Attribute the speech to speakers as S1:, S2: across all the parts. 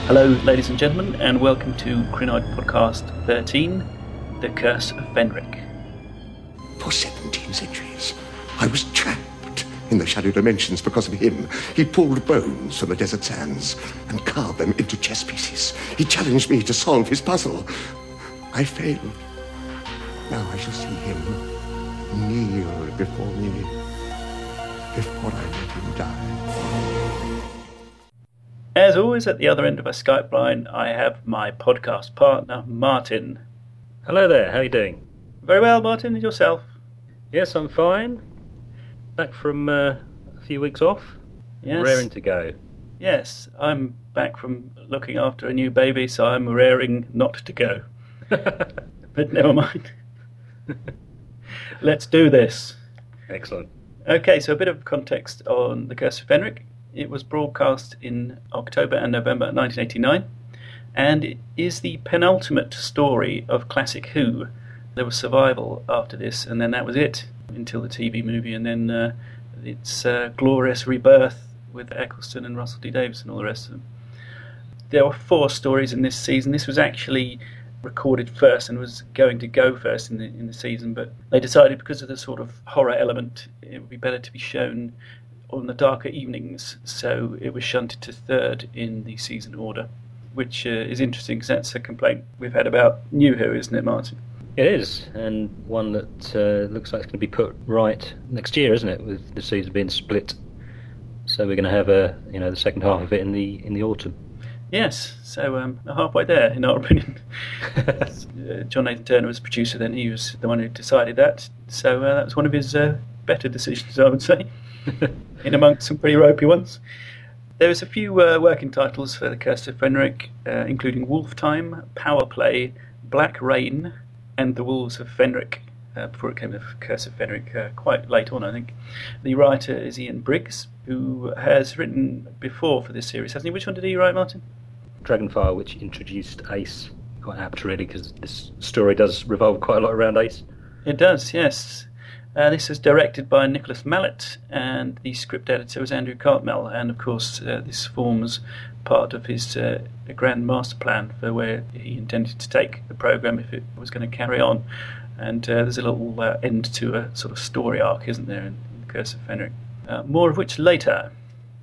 S1: Hello, ladies and gentlemen, and welcome to Crinoid Podcast 13, The Curse of Fenric.
S2: For 17 centuries, I was trapped in the shadow dimensions because of him. He pulled bones from the desert sands and carved them into chess pieces. He challenged me to solve his puzzle. I failed. Now I shall see him kneel before me before I let him die.
S1: As always, at the other end of a Skype line, I have my podcast partner, Martin.
S3: Hello there, how are you doing?
S1: Very well, Martin, and yourself?
S3: Yes, I'm fine. Back from a few weeks off.
S1: Yes.
S3: Raring to go.
S1: Yes, I'm back from looking after a new baby, so I'm raring not to go. But never mind. Let's do this.
S3: Excellent.
S1: Okay, so a bit of context on The Curse of Fenric. It was broadcast in October and November 1989, and it is the penultimate story of Classic Who. There was survival after this, and then that was it until the TV movie, and then its glorious rebirth with Eccleston and Russell T Davies and all the rest of them. There were 4 stories in this season. This was actually recorded first and was going to go first in the season, but they decided because of the sort of horror element, it would be better to be shown on the darker evenings, so it was shunted to third in the season order, which is interesting because that's a complaint we've had about New Who, isn't it, Martin?
S3: It is, and one that looks like it's going to be put right next year, isn't it, with the season being split. So we're going to have the second half of it in the autumn.
S1: Yes, so halfway there, in our opinion. John Nathan Turner was the producer then, he was the one who decided that, so that was one of his better decisions, I would say, in amongst some pretty ropey ones. There was a few working titles for The Curse of Fenric, including Wolf Time, Power Play, Black Rain, and The Wolves of Fenric, before it came to Curse of Fenric, quite late on, I think. The writer is Ian Briggs, who has written before for this series, hasn't he? Which one did he write, Martin?
S3: Dragonfire, which introduced Ace. Quite apt, really, because this story does revolve quite a lot around Ace.
S1: It does, yes. This is directed by Nicholas Mallet, and the script editor was Andrew Cartmel, and of course this forms part of his grand master plan for where he intended to take the programme if it was going to carry on. And there's a little end to a sort of story arc, isn't there, in The Curse of Fenric? More of which later.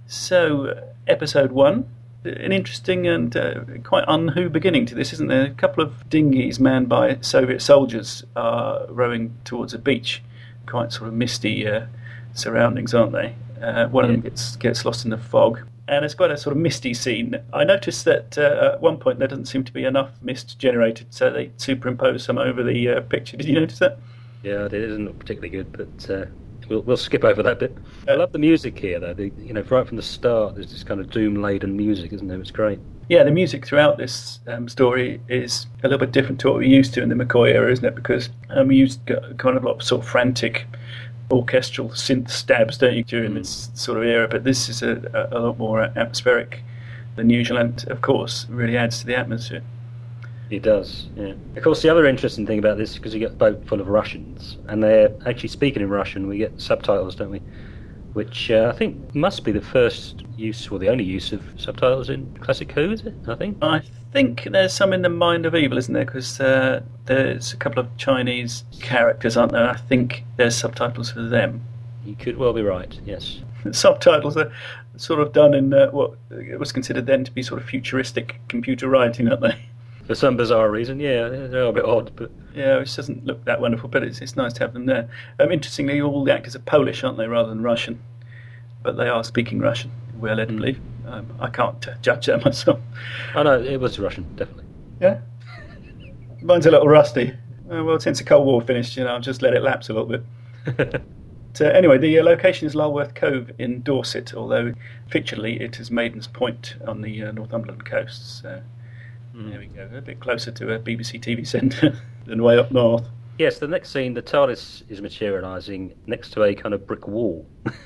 S1: So, episode 1. An interesting and quite un-Who beginning to this, isn't there? A couple of dinghies manned by Soviet soldiers are rowing towards a beach. Quite sort of misty surroundings, aren't they? One of them gets lost in the fog. And it's quite a sort of misty scene. I noticed that at one point there doesn't seem to be enough mist generated, so they superimpose some over the picture. Did you notice that?
S3: Yeah, it doesn't look particularly good, but we'll skip over that bit. I love the music here, though. Right from the start, there's this kind of doom-laden music, isn't there? It's great.
S1: Yeah, the music throughout this story is a little bit different to what we're used to in the McCoy era, isn't it? Because we used kind of a lot of sort of frantic orchestral synth stabs, don't you, during this sort of era, but this is a lot more atmospheric than usual, and of course really adds to the atmosphere.
S3: It does, yeah. Of course, the other interesting thing about this is because you get a boat full of Russians, and they're actually speaking in Russian. We get subtitles, don't we? Which I think must be the first use, or the only use of subtitles in Classic Who, is it? I think there's some in the Mind of Evil, isn't there? Because there's a couple of Chinese characters, aren't there? I think there's subtitles for them. You could well be right, yes.
S1: Subtitles are sort of done in what was considered then to be sort of futuristic computer writing, aren't they?
S3: For some bizarre reason, yeah, they're a bit odd, but
S1: yeah, which doesn't look that wonderful, but it's nice to have them there. Interestingly, all the actors are Polish, aren't they, rather than Russian? But they are speaking Russian, we're led to believe. I can't judge that myself.
S3: Oh no, it was Russian, definitely.
S1: Yeah? Mine's a little rusty. Well, since the Cold War finished, I'll just let it lapse a little bit. Anyway, the location is Lulworth Cove in Dorset, although fictionally it is Maiden's Point on the Northumberland coast. So there we go, a bit closer to a BBC TV centre than way up north.
S3: Yes, the next scene, the TARDIS is materialising next to a kind of brick wall,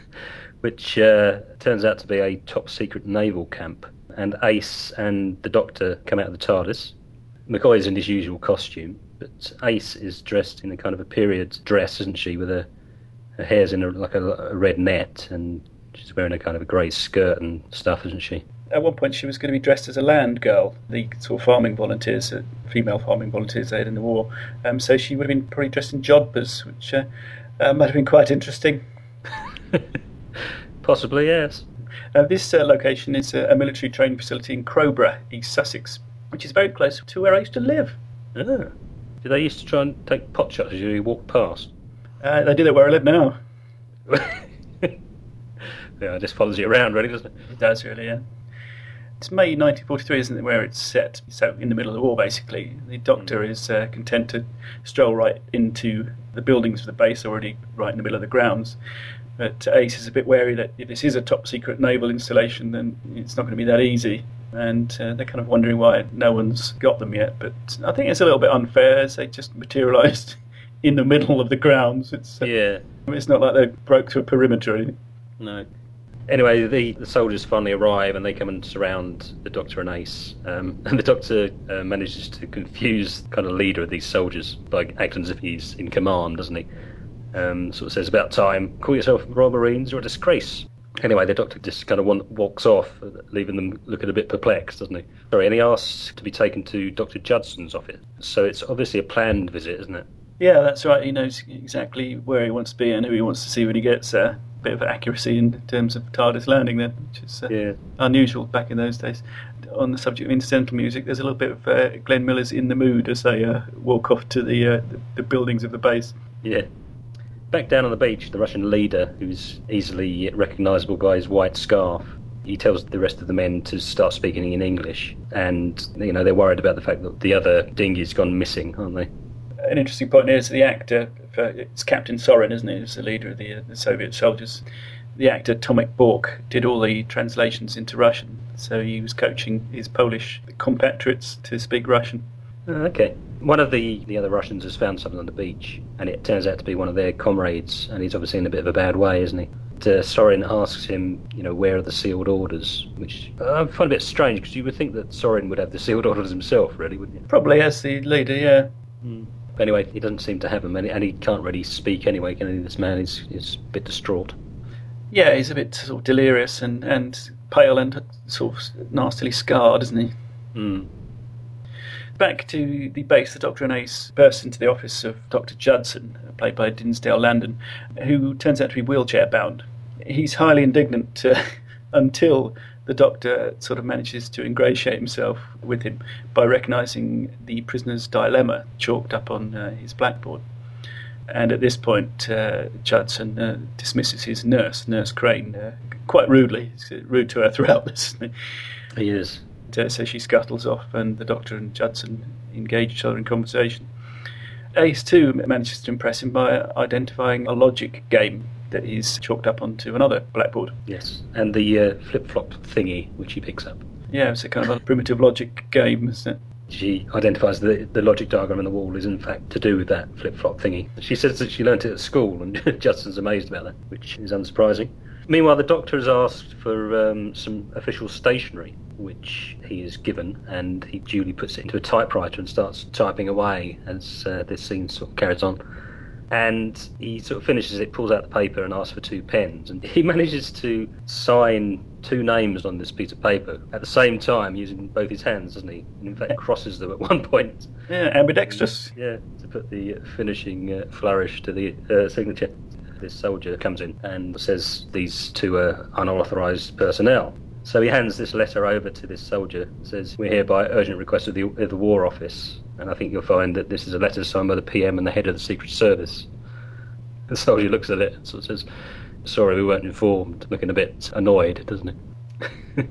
S3: which turns out to be a top-secret naval camp. And Ace and the Doctor come out of the TARDIS. McCoy is in his usual costume, but Ace is dressed in a kind of a period dress, isn't she, with her hair's in a red net, and She's wearing a kind of a grey skirt and stuff, isn't she?
S1: At one point, she was going to be dressed as a land girl, the sort of farming volunteers, female farming volunteers they had in the war. So she would have been probably dressed in jodhpurs, which might have been quite interesting.
S3: Possibly, yes.
S1: This location is a military training facility in Crowborough, East Sussex, which is very close to where I used to live.
S3: Ah. Did they used to try and take pot shots as you walked past?
S1: They do that where I live now.
S3: Yeah, it just follows you around, really, doesn't it?
S1: It does, really, yeah. It's May 1943, isn't it, where it's set? So in the middle of the war, basically. The Doctor is content to stroll right into the buildings of the base, already right in the middle of the grounds. But Ace is a bit wary that if this is a top-secret naval installation, then it's not going to be that easy. And they're kind of wondering why no one's got them yet. But I think it's a little bit unfair, as they just materialised in the middle of the grounds. It's not like they broke through a perimeter or anything.
S3: No. Anyway, the soldiers finally arrive and they come and surround the Doctor and Ace. And the Doctor manages to confuse the kind of leader of these soldiers by acting as if he's in command, doesn't he? Sort of says, about time, call yourself Royal Marines, you're a disgrace. Anyway, the Doctor just kind of walks off, leaving them looking a bit perplexed, doesn't he? Sorry, and he asks to be taken to Dr. Judson's office. So it's obviously a planned visit, isn't it?
S1: Yeah, that's right. He knows exactly where he wants to be and who he wants to see when he gets there. Bit of accuracy in terms of TARDIS landing there, which is unusual back in those days. On the subject of incidental music, there's a little bit of Glenn Miller's In the Mood as they walk off to the buildings of the base.
S3: Yeah. Back down on the beach, the Russian leader, who's easily recognisable by his white scarf, he tells the rest of the men to start speaking in English. And, you know, they're worried about the fact that the other dinghy's gone missing, aren't they?
S1: An interesting point is the actor, it's Captain Sorin, isn't he, who's the leader of the Soviet soldiers. The actor Tomek Bork did all the translations into Russian, so he was coaching his Polish compatriots to speak Russian.
S3: Okay. One of the other Russians has found something on the beach, and it turns out to be one of their comrades, and he's obviously in a bit of a bad way, isn't he? Sorin asks him, you know, where are the sealed orders, which I find a bit strange, because you would think that Sorin would have the sealed orders himself, really, wouldn't you?
S1: Probably as the leader, yeah.
S3: But anyway, he doesn't seem to have them, and he can't really speak anyway, can he? This man is a bit distraught.
S1: Yeah, he's a bit sort of delirious and pale and sort of nastily scarred, isn't he? Back to the base, the Doctor and Ace burst into the office of Dr. Judson, played by Dinsdale Landon, who turns out to be wheelchair-bound. He's highly indignant until the Doctor sort of manages to ingratiate himself with him by recognising the prisoner's dilemma chalked up on his blackboard. And at this point, Judson dismisses his nurse Crane, quite rudely. He's rude to her throughout this, isn't he?
S3: He is.
S1: So she scuttles off, and the Doctor and Judson engage each other in conversation. Ace, too, manages to impress him by identifying a logic game that he's chalked up onto another blackboard.
S3: Yes, and the flip-flop thingy, which he picks up.
S1: Yeah, it's a kind of a primitive logic game, isn't it?
S3: She identifies the logic diagram on the wall is in fact to do with that flip-flop thingy. She says that she learnt it at school, and Judson's amazed about that, which is unsurprising. Meanwhile, the Doctor has asked for some official stationery, which he is given, and he duly puts it into a typewriter and starts typing away as this scene sort of carries on. And he sort of finishes it, pulls out the paper and asks for 2 pens. And he manages to sign 2 names on this piece of paper at the same time using both his hands, doesn't he? And in fact crosses them at one point.
S1: Yeah, ambidextrous.
S3: Yeah, to put the finishing flourish to the signature. This soldier comes in and says these 2 are unauthorised personnel. So he hands this letter over to this soldier and says, we're here by urgent request of the War Office. And I think you'll find that this is a letter signed by the PM and the head of the Secret Service. The soldier looks at it and sort of says, sorry, we weren't informed, looking a bit annoyed, doesn't he?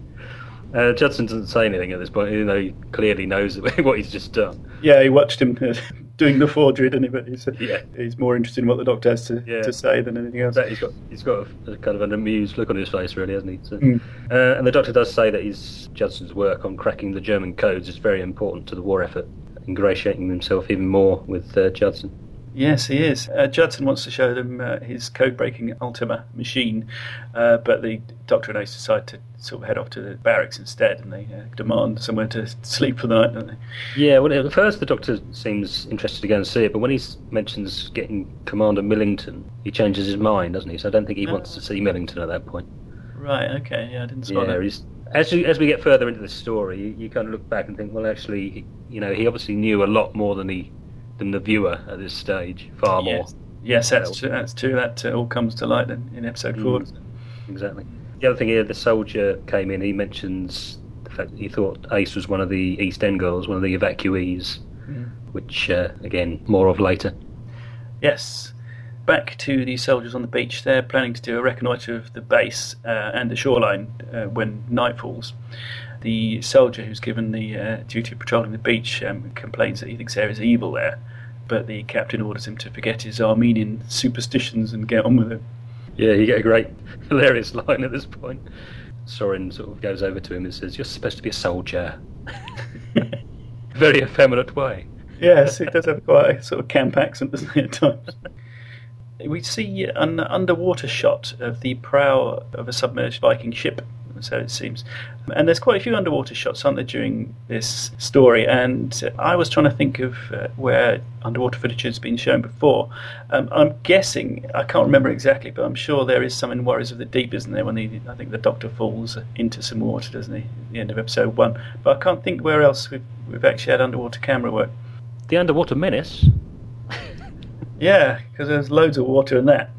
S3: Judson doesn't say anything at this point, even though he clearly knows what he's just done.
S1: Yeah, he watched him doing the forgery, didn't he? But he's more interested in what the Doctor has to say than anything else.
S3: He's got a kind of an amused look on his face, really, hasn't he? So, and the Doctor does say that Judson's work on cracking the German codes is very important to the war effort, ingratiating himself even more with Judson.
S1: Yes, he is. Judson wants to show them his code-breaking Ultima machine, but the Doctor and Ace decide to sort of head off to the barracks instead, and they demand somewhere to sleep for the night, don't they? Yeah,
S3: well, at first the Doctor seems interested to go and see it, but when he mentions getting Commander Millington, he changes his mind, doesn't he? So I don't think he wants to see Millington at that point.
S1: Right, okay, yeah, I didn't spot that.
S3: As we get further into the story, you kind of look back and think, well, actually, he obviously knew a lot more than the viewer at this stage, far more.
S1: Yes, that's true. That's true. That all comes to light in episode 4.
S3: Exactly. The other thing here, the soldier came in. He mentions the fact that he thought Ace was one of the East End girls, one of the evacuees, which again, more of later.
S1: Yes. Back to the soldiers on the beach. They're planning to do a reconnoitre of the base and the shoreline when night falls. The soldier who's given the duty of patrolling the beach complains that he thinks there is evil there, but the captain orders him to forget his Armenian superstitions and get on with it.
S3: Yeah, you get a great, hilarious line at this point. Sorin sort of goes over to him and says, "You're supposed to be a soldier." Very effeminate way.
S1: Yes, he does have quite a sort of camp accent, doesn't he, at times? We see an underwater shot of the prow of a submerged Viking ship, so it seems. And there's quite a few underwater shots, aren't there, during this story? And I was trying to think of where underwater footage has been shown before. I'm guessing, I can't remember exactly, but I'm sure there is some in Warriors of the Deep, isn't there, when I think the Doctor falls into some water, doesn't he, at the end of episode 1. But I can't think where else we've actually had underwater camera work.
S3: The Underwater Menace?
S1: Yeah, because there's loads of water in that.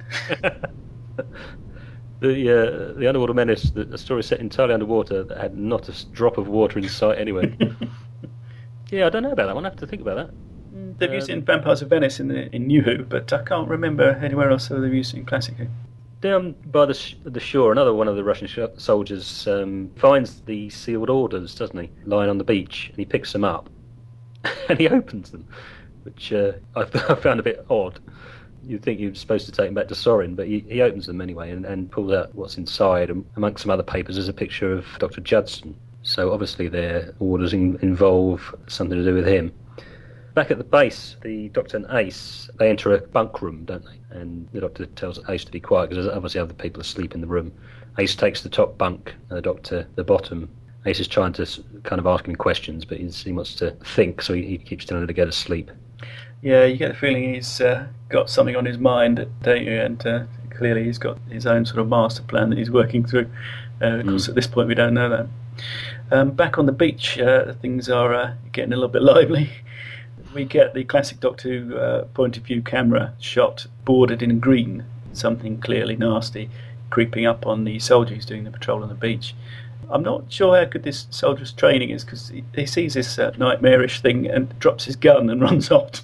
S3: The Underwater Menace, the story set entirely underwater that had not a drop of water in sight anywhere. Yeah, I don't know about that one. I have to think about that.
S1: They've used it in Vampires of Venice in New Who, but I can't remember anywhere else where they've used it in Classic Who.
S3: Down by the shore, another one of the Russian soldiers finds the sealed orders, doesn't he, lying on the beach, and he picks them up, and he opens them, which I found a bit odd. You'd think you're supposed to take them back to Sorin, but he opens them anyway and pulls out what's inside. And amongst some other papers, there's a picture of Dr. Judson. So obviously their orders involve something to do with him. Back at the base, the Doctor and Ace, they enter a bunk room, don't they? And the Doctor tells Ace to be quiet because there's obviously other people asleep in the room. Ace takes the top bunk and the Doctor the bottom. Ace is trying to kind of ask him questions, but he wants to think, so he keeps telling her to go to sleep.
S1: Yeah, you get the feeling he's got something on his mind, don't you? And clearly he's got his own sort of master plan that he's working through. Of course, at this point we don't know that. Back on the beach, things are getting a little bit lively. We get the classic Doctor Who point of view camera shot bordered in green, something clearly nasty, creeping up on the soldier who's doing the patrol on the beach. I'm not sure how good this soldier's training is, because he sees this nightmarish thing and drops his gun and runs off.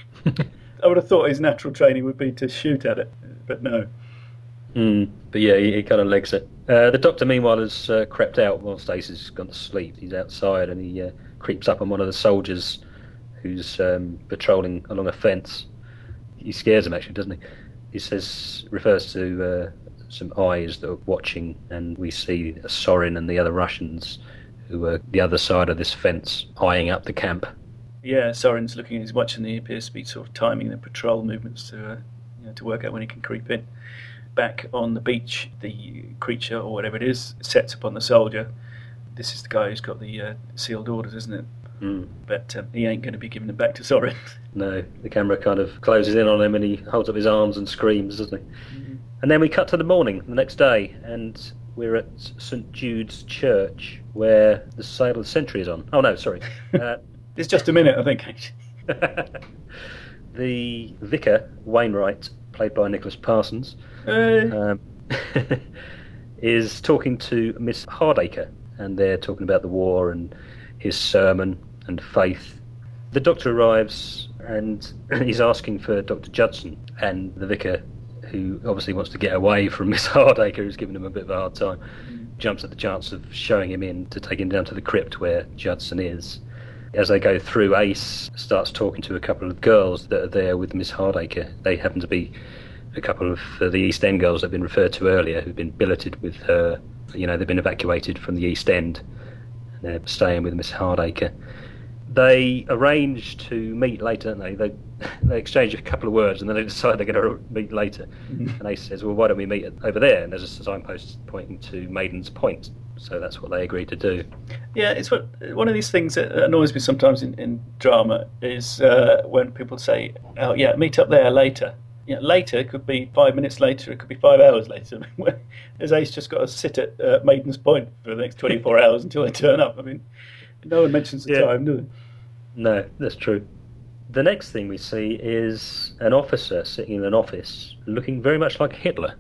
S1: I would have thought his natural training would be to shoot at it, but no.
S3: But yeah, he kind of legs it. The Doctor, meanwhile, has crept out whilst Ace has gone to sleep. He's outside and he creeps up on one of the soldiers who's patrolling along a fence. He scares him, actually, doesn't he? He refers to some eyes that are watching, and we see Sorin and the other Russians who are the other side of this fence, eyeing up the camp.
S1: Yeah, Sorin's looking at his watch, and he appears to be sort of timing the patrol movements to work out when he can creep in. Back on the beach, the creature, or whatever it is, sets upon the soldier. This is the guy who's got the sealed orders, isn't it? But he ain't going to be giving them back to Sorin.
S3: No, the camera kind of closes in on him and he holds up his arms and screams, doesn't he? And then we cut to the morning, the next day, and we're at St Jude's Church, where the Sale of the Century is on. Oh, no, sorry.
S1: It's just a minute, I think.
S3: The vicar, Wainwright, played by Nicholas Parsons, is talking to Miss Hardacre, and they're talking about the war and his sermon and faith. The Doctor arrives and he's asking for Dr. Judson, and the vicar, who obviously wants to get away from Miss Hardacre, who's giving him a bit of a hard time, jumps at the chance of showing him in to take him down to the crypt where Judson is. As they go through, Ace starts talking to a couple of girls that are there with Miss Hardacre. They happen to be a couple of the East End girls that have been referred to earlier, who've been billeted with her. You know, they've been evacuated from the East End, and they're staying with Miss Hardacre. They arrange to meet later, don't they? They exchange a couple of words, and then they decide they're going to meet later. And Ace says, well, why don't we meet over there? And there's a signpost pointing to Maiden's Point. So that's what they agreed to do. Yeah,
S1: it's one of these things that annoys me sometimes in drama is when people say, oh, yeah, meet up there later. Later, it could be 5 minutes later, it could be 5 hours later. Has Ace just got to sit at Maiden's Point for the next 24 hours until they turn up? I mean, no one mentions the time, do they?
S3: No, that's true. The next thing we see is an officer sitting in an office looking very much like Hitler.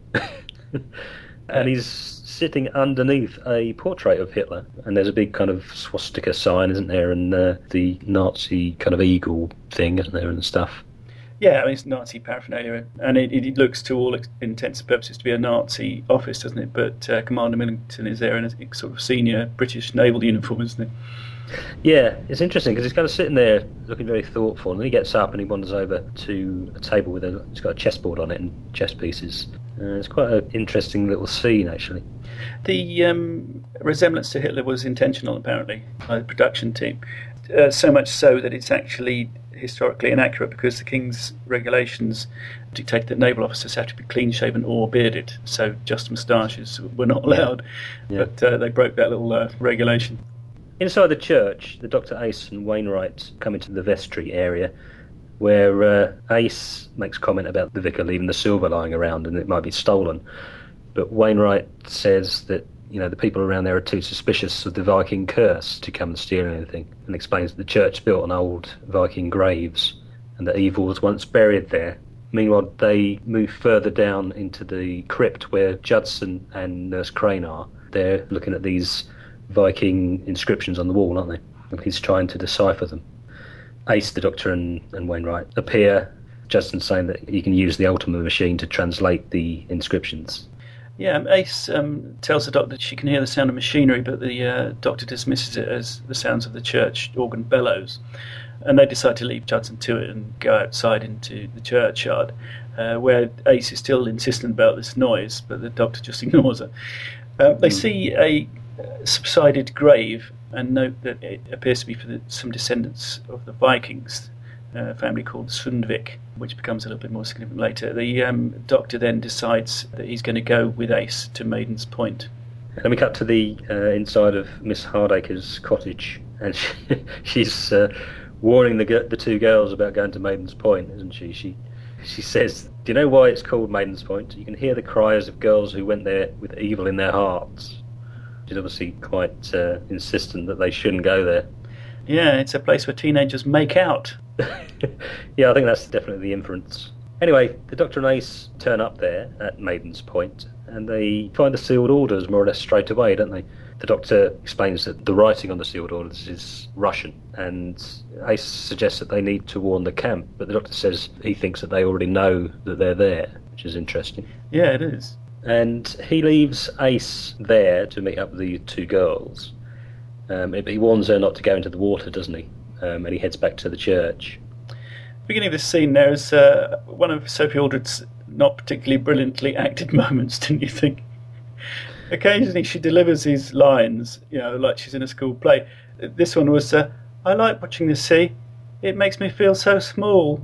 S3: And he's sitting underneath a portrait of Hitler. And there's a big kind of swastika sign, isn't there? And the Nazi kind of eagle thing, isn't there, and stuff.
S1: Yeah, I mean, it's Nazi paraphernalia. And it looks to all intents and purposes to be a Nazi office, doesn't it? But Commander Millington is there in a sort of senior British naval uniform, isn't he?
S3: Yeah, it's interesting because he's kind of sitting there looking very thoughtful, and then he gets up and he wanders over to a table with it's got a chessboard on it and chess pieces. It's quite an interesting little scene, actually.
S1: The resemblance to Hitler was intentional, apparently, by the production team. So much so that it's actually historically inaccurate because the King's regulations dictated that naval officers have to be clean-shaven or bearded, so just moustaches were not allowed. Yeah. But they broke that little regulation.
S3: Inside the church, the Dr. Ace and Wainwright come into the vestry area where Ace makes comment about the vicar leaving the silver lying around and it might be stolen. But Wainwright says that, the people around there are too suspicious of the Viking curse to come and steal anything, and explains that the church built on old Viking graves and that evil was once buried there. Meanwhile, they move further down into the crypt where Judson and Nurse Crane are. They're looking at these Viking inscriptions on the wall, aren't they? And he's trying to decipher them. Ace, the Doctor, and Wainwright appear. Justin's saying that you can use the Ultima machine to translate the inscriptions.
S1: Yeah, Ace tells the Doctor that she can hear the sound of machinery, but the Doctor dismisses it as the sounds of the church organ bellows. And they decide to leave Judson to it and go outside into the churchyard, where Ace is still insistent about this noise, but the Doctor just ignores her. They see a subsided grave and note that it appears to be for some descendants of the Vikings, a family called Sundvik, which becomes a little bit more significant later. The Doctor then decides that he's going to go with Ace to Maiden's Point.
S3: Then we cut to the inside of Miss Hardacre's cottage, and she's warning the two girls about going to Maiden's Point, isn't she? She says, "Do you know why it's called Maiden's Point? You can hear the cries of girls who went there with evil in their hearts." She's obviously quite insistent that they shouldn't go there.
S1: Yeah, it's a place where teenagers make out.
S3: Yeah, I think that's definitely the inference. Anyway, the Doctor and Ace turn up there at Maiden's Point, and they find the sealed orders more or less straight away, don't they? The Doctor explains that the writing on the sealed orders is Russian, and Ace suggests that they need to warn the camp, but the Doctor says he thinks that they already know that they're there, which is interesting.
S1: Yeah, it is.
S3: And he leaves Ace there to meet up with the two girls. He warns her not to go into the water, doesn't he? And he heads back to the church.
S1: Beginning of this scene, there is one of Sophie Aldred's not particularly brilliantly acted moments, didn't you think? Occasionally she delivers these lines, like she's in a school play. This one was, "I like watching the sea. It makes me feel so small."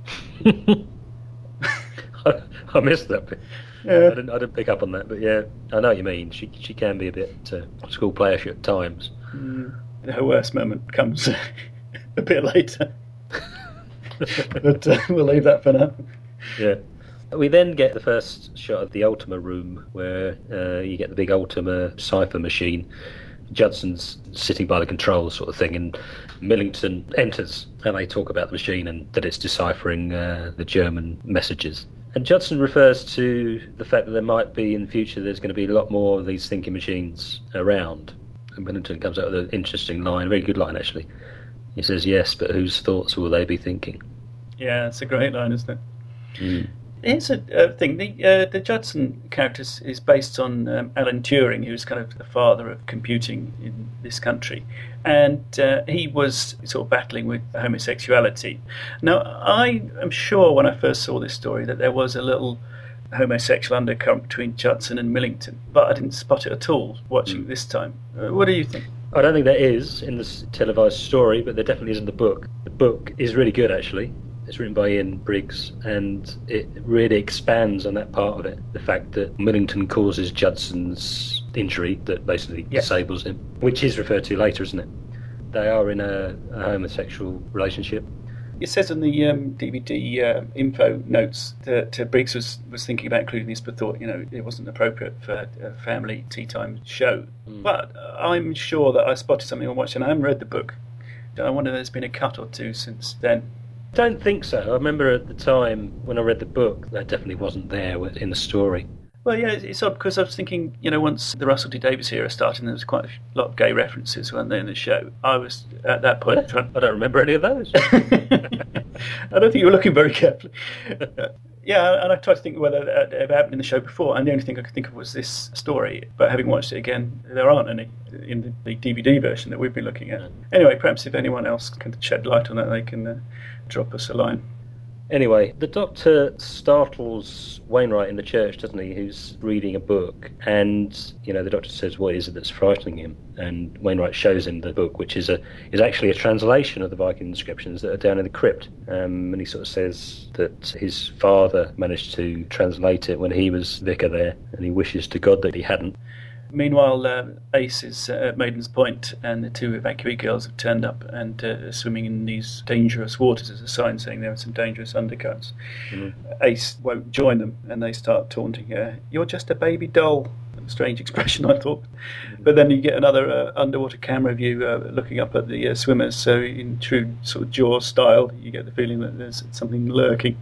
S3: I missed that bit. Yeah. I didn't pick up on that, but yeah, I know what you mean. She can be a bit school playish at times.
S1: Her worst moment comes a bit later. But we'll leave that for now.
S3: Yeah. We then get the first shot of the Ultima room, where you get the big Ultima cipher machine. Judson's sitting by the controls, sort of thing, and Millington enters, and they talk about the machine and that it's deciphering the German messages. And Judson refers to the fact that there might be, in the future, there's going to be a lot more of these thinking machines around. And Millington comes out with an interesting line, a very good line, actually. He says, "Yes, but whose thoughts will they be thinking?"
S1: Yeah, it's a great line, isn't it? Mm. Here's a thing. The Judson character is based on Alan Turing, who's kind of the father of computing in this country. And he was sort of battling with homosexuality. Now, I am sure when I first saw this story that there was a little homosexual undercurrent between Judson and Millington, but I didn't spot it at all watching it this time. What do you think?
S3: I don't think there is in this televised story, but there definitely is in the book. The book is really good, actually. It's written by Ian Briggs, and it really expands on that part of it. The fact that Millington causes Judson's injury that basically disables him, which is referred to later, isn't it? They are in a homosexual relationship.
S1: It says on the DVD info notes that Briggs was thinking about including this, but thought, it wasn't appropriate for a family tea time show. But I'm sure that I spotted something on watching. I haven't read the book. I wonder if there's been a cut or two since then.
S3: Don't think so. I remember at the time when I read the book, that definitely wasn't there in the story.
S1: Well, yeah, it's odd because I was thinking, once the Russell T Davies era started, there was quite a lot of gay references, weren't there, in the show? I was, at that point...
S3: I don't remember any of those.
S1: I don't think you were looking very carefully. Yeah, and I tried to think whether that ever happened in the show before, and the only thing I could think of was this story. But having watched it again, there aren't any in the DVD version that we've been looking at. Anyway, perhaps if anyone else can shed light on that, they can drop us a line.
S3: Anyway, the Doctor startles Wainwright in the church, doesn't he, who's reading a book, and, the Doctor says, what is it that's frightening him? And Wainwright shows him the book, which is actually a translation of the Viking inscriptions that are down in the crypt. And he sort of says that his father managed to translate it when he was vicar there, and he wishes to God that he hadn't.
S1: Meanwhile, Ace is at Maiden's Point, and the two evacuee girls have turned up and are swimming in these dangerous waters as a sign saying there are some dangerous undercuts. Ace won't join them, and they start taunting her. You're just a baby doll. A strange expression, I thought. But then you get another underwater camera view looking up at the swimmers, so in true sort of Jaws style, you get the feeling that there's something lurking.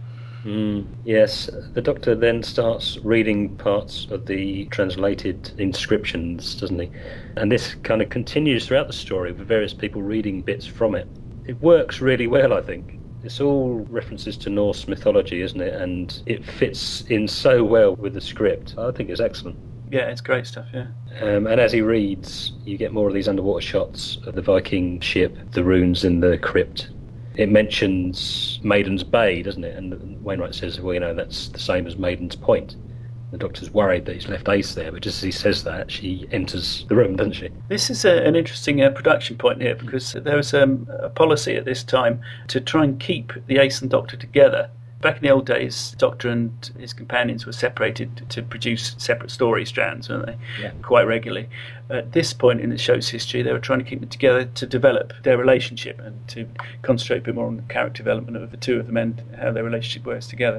S3: Yes, the Doctor then starts reading parts of the translated inscriptions, doesn't he? And this kind of continues throughout the story with various people reading bits from it. It works really well, I think. It's all references to Norse mythology, isn't it? And it fits in so well with the script. I think it's excellent.
S1: Yeah, it's great stuff, yeah.
S3: And as he reads, you get more of these underwater shots of the Viking ship, the runes in the crypt. It mentions Maiden's Bay, doesn't it? And Wainwright says, well, that's the same as Maiden's Point. The Doctor's worried that he's left Ace there, but just as he says that, she enters the room, doesn't she?
S1: This is an interesting production point here, because there was a policy at this time to try and keep the Ace and Doctor together. Back in the old days, Doctor and his companions were separated to produce separate story strands, weren't they?
S3: Yeah.
S1: Quite regularly. At this point in the show's history, they were trying to keep them together to develop their relationship and to concentrate a bit more on the character development of the two of them and how their relationship works together.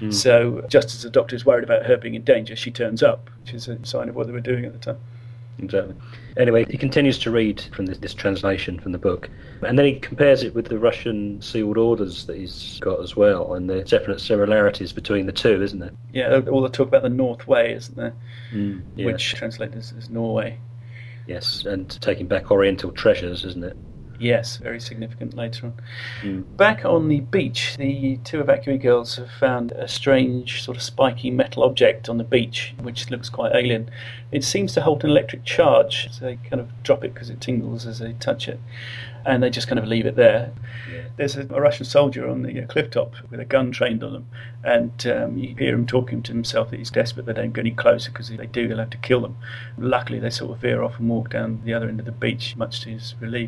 S1: So just as the Doctor is worried about her being in danger, she turns up, which is a sign of what they were doing at the time.
S3: Exactly. Anyway, he continues to read from this translation from the book, and then he compares it with the Russian sealed orders that he's got as well, and there's definite similarities between the two, isn't there?
S1: Yeah, all the talk about the North Way, isn't there?
S3: Yeah.
S1: Which translated as Norway.
S3: Yes, and taking back Oriental treasures, isn't it?
S1: Yes, very significant later on. Back on the beach, the two evacuee girls have found a strange sort of spiky metal object on the beach, which looks quite alien. It seems to hold an electric charge, so they kind of drop it because it tingles as they touch it, and they just kind of leave it there. Yeah. There's a Russian soldier on the cliff top with a gun trained on them, and you hear him talking to himself that he's desperate they don't get any closer, because if they do, they'll have to kill them. Luckily, they sort of veer off and walk down the other end of the beach, much to his relief.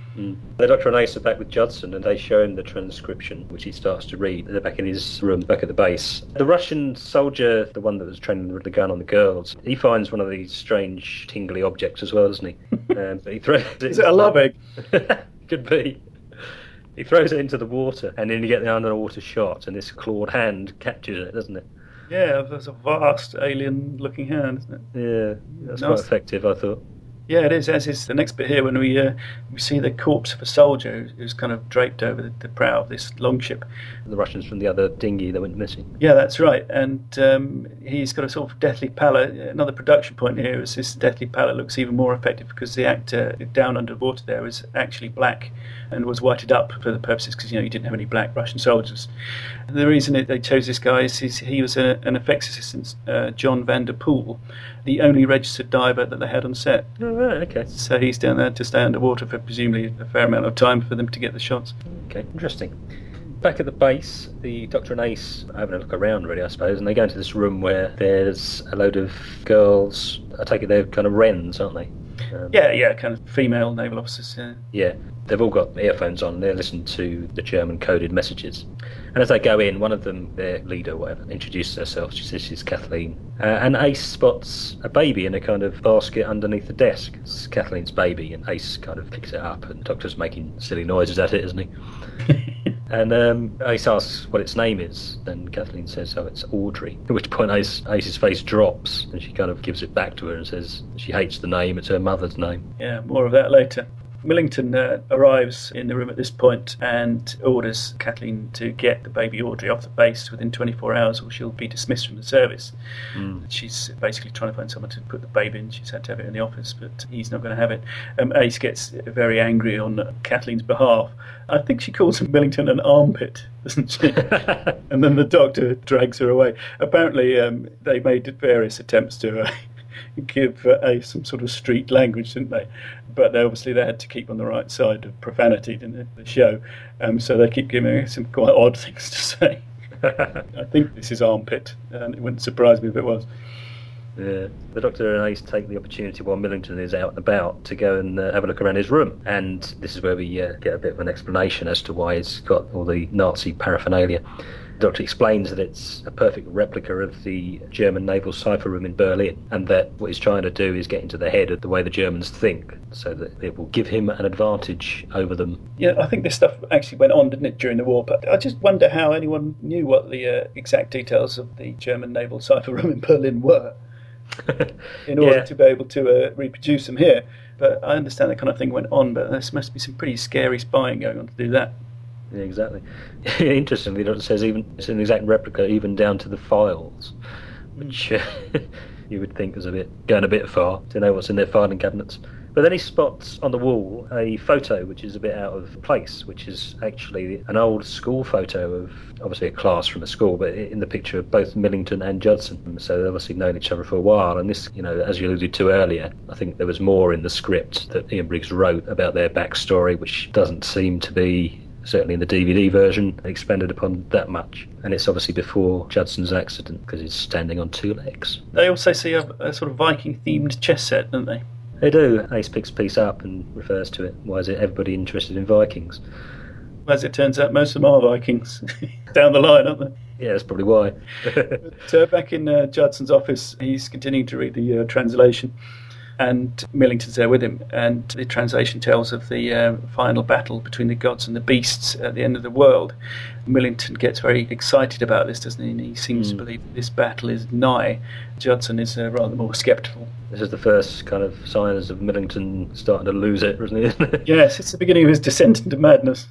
S3: The Doctor and Ace are back with Judson, and they show him the transcription, which he starts to read. They're back in his room, back at the base. The Russian soldier, the one that was training with the gun on the girls, he finds one of these strange tingly objects as well, doesn't he? But he throws it.
S1: Is it a love egg?
S3: Could be. He throws it into the water, and then you get the underwater shot, and this clawed hand captures it, doesn't it?
S1: Yeah, there's a vast alien-looking hand, isn't it?
S3: Yeah, that's quite effective, I thought.
S1: Yeah, it is, as is the next bit here when we see the corpse of a soldier who's kind of draped over the prow of this longship.
S3: The Russians from the other dinghy that went missing.
S1: Yeah, that's right. And he's got a sort of deathly pallor. Another production point here is this deathly pallor looks even more effective because the actor down underwater there was actually black and was whited up for the purposes because, you didn't have any black Russian soldiers. The reason they chose this guy is he was an effects assistant, John van der Poel, the only registered diver that they had on set.
S3: Oh, right, okay.
S1: So he's down there to stay underwater for presumably a fair amount of time for them to get the shots.
S3: Okay, interesting. Back at the base, the Doctor and Ace are having a look around, really, I suppose, and they go into this room where there's a load of girls. I take it they're kind of wrens, aren't they?
S1: Yeah, kind of female naval officers.
S3: Yeah, they've all got earphones on. They're listening to the German coded messages. And as they go in, one of them, their leader, whatever, introduces herself. She says she's Kathleen. And Ace spots a baby in a kind of basket underneath the desk. It's Kathleen's baby, and Ace kind of picks it up, and the Doctor's making silly noises at it, isn't he? And Ace asks what its name is, and Kathleen says, "Oh, it's Audrey." At which point Ace's face drops, and she kind of gives it back to her and says she hates the name, it's her mother's name.
S1: Yeah, more of that later. Millington arrives in the room at this point and orders Kathleen to get the baby Audrey off the base within 24 hours or she'll be dismissed from the service. She's basically trying to find someone to put the baby in. She's had to have it in the office, but he's not going to have it. Ace gets very angry on Kathleen's behalf. I think she calls Millington an armpit, doesn't she? And then the doctor drags her away. Apparently they made various attempts to give Ace some sort of street language, didn't they? But obviously they had to keep on the right side of profanity in the show, so they keep giving her some quite odd things to say. I think this is armpit, and it wouldn't surprise me if it was.
S3: Yeah. The Doctor and Ace take the opportunity while Millington is out and about to go and have a look around his room, and this is where we get a bit of an explanation as to why he's got all the Nazi paraphernalia. The Doctor explains that it's a perfect replica of the German naval cipher room in Berlin, and that what he's trying to do is get into the head of the way the Germans think, so that it will give him an advantage over them.
S1: Yeah, I think this stuff actually went on, didn't it, during the war, but I just wonder how anyone knew what the exact details of the German naval cipher room in Berlin were in order to be able to reproduce them here. But I understand that kind of thing went on, but there must be some pretty scary spying going on to do that.
S3: Yeah, exactly. Interestingly, it says even it's an exact replica, even down to the files, which you would think was going a bit far to know what's in their filing cabinets. But then he spots on the wall a photo which is a bit out of place, which is actually an old school photo of obviously a class from a school, but in the picture of both Millington and Judson. So they've obviously known each other for a while. And this, as you alluded to earlier, I think there was more in the script that Ian Briggs wrote about their backstory, which doesn't seem to be, certainly in the DVD version, expanded upon that much. And it's obviously before Judson's accident, because he's standing on two legs.
S1: They also see a sort of Viking-themed chess set, don't they?
S3: They do. Ace picks a piece up and refers to it. Why is it everybody interested in Vikings?
S1: As it turns out, most of them are Vikings down the line, aren't they?
S3: Yeah, that's probably why.
S1: But back in Judson's office, he's continuing to read the translation, and Millington's there with him, and the translation tells of the final battle between the gods and the beasts at the end of the world. Millington gets very excited about this, doesn't he? And he seems to believe that this battle is nigh. Judson is rather more sceptical.
S3: This is the first kind of signs of Millington starting to lose it, isn't it?
S1: Yes, it's the beginning of his descent into madness.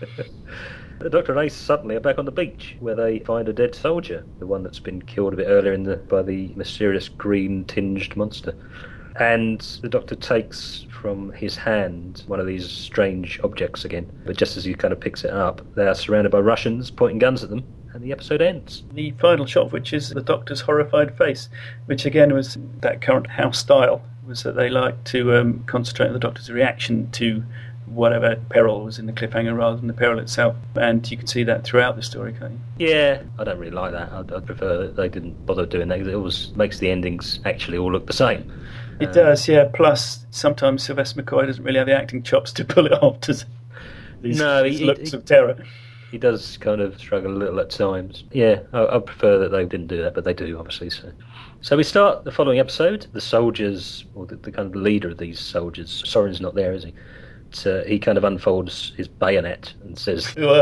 S3: The Doctor and Ace suddenly are back on the beach, where they find a dead soldier, the one that's been killed a bit earlier by the mysterious green-tinged monster. And the Doctor takes from his hand one of these strange objects again. But just as he kind of picks it up, they are surrounded by Russians pointing guns at them, and the episode ends.
S1: The final shot of which is the Doctor's horrified face, which again was that current house style, was that they like to concentrate on the Doctor's reaction to whatever peril was in the cliffhanger rather than the peril itself. And you can see that throughout the story, can't you?
S3: Yeah, I don't really like that. I'd prefer that they didn't bother doing that, because it always makes the endings actually all look the same.
S1: It does, yeah. Plus, sometimes Sylvester McCoy doesn't really have the acting chops to pull it off, does he? These looks of terror.
S3: He does kind of struggle a little at times. Yeah, I prefer that they didn't do that, but they do, obviously. So we start the following episode. The soldiers, or the kind of leader of these soldiers, Soren's not there, is he? He kind of unfolds his bayonet and says they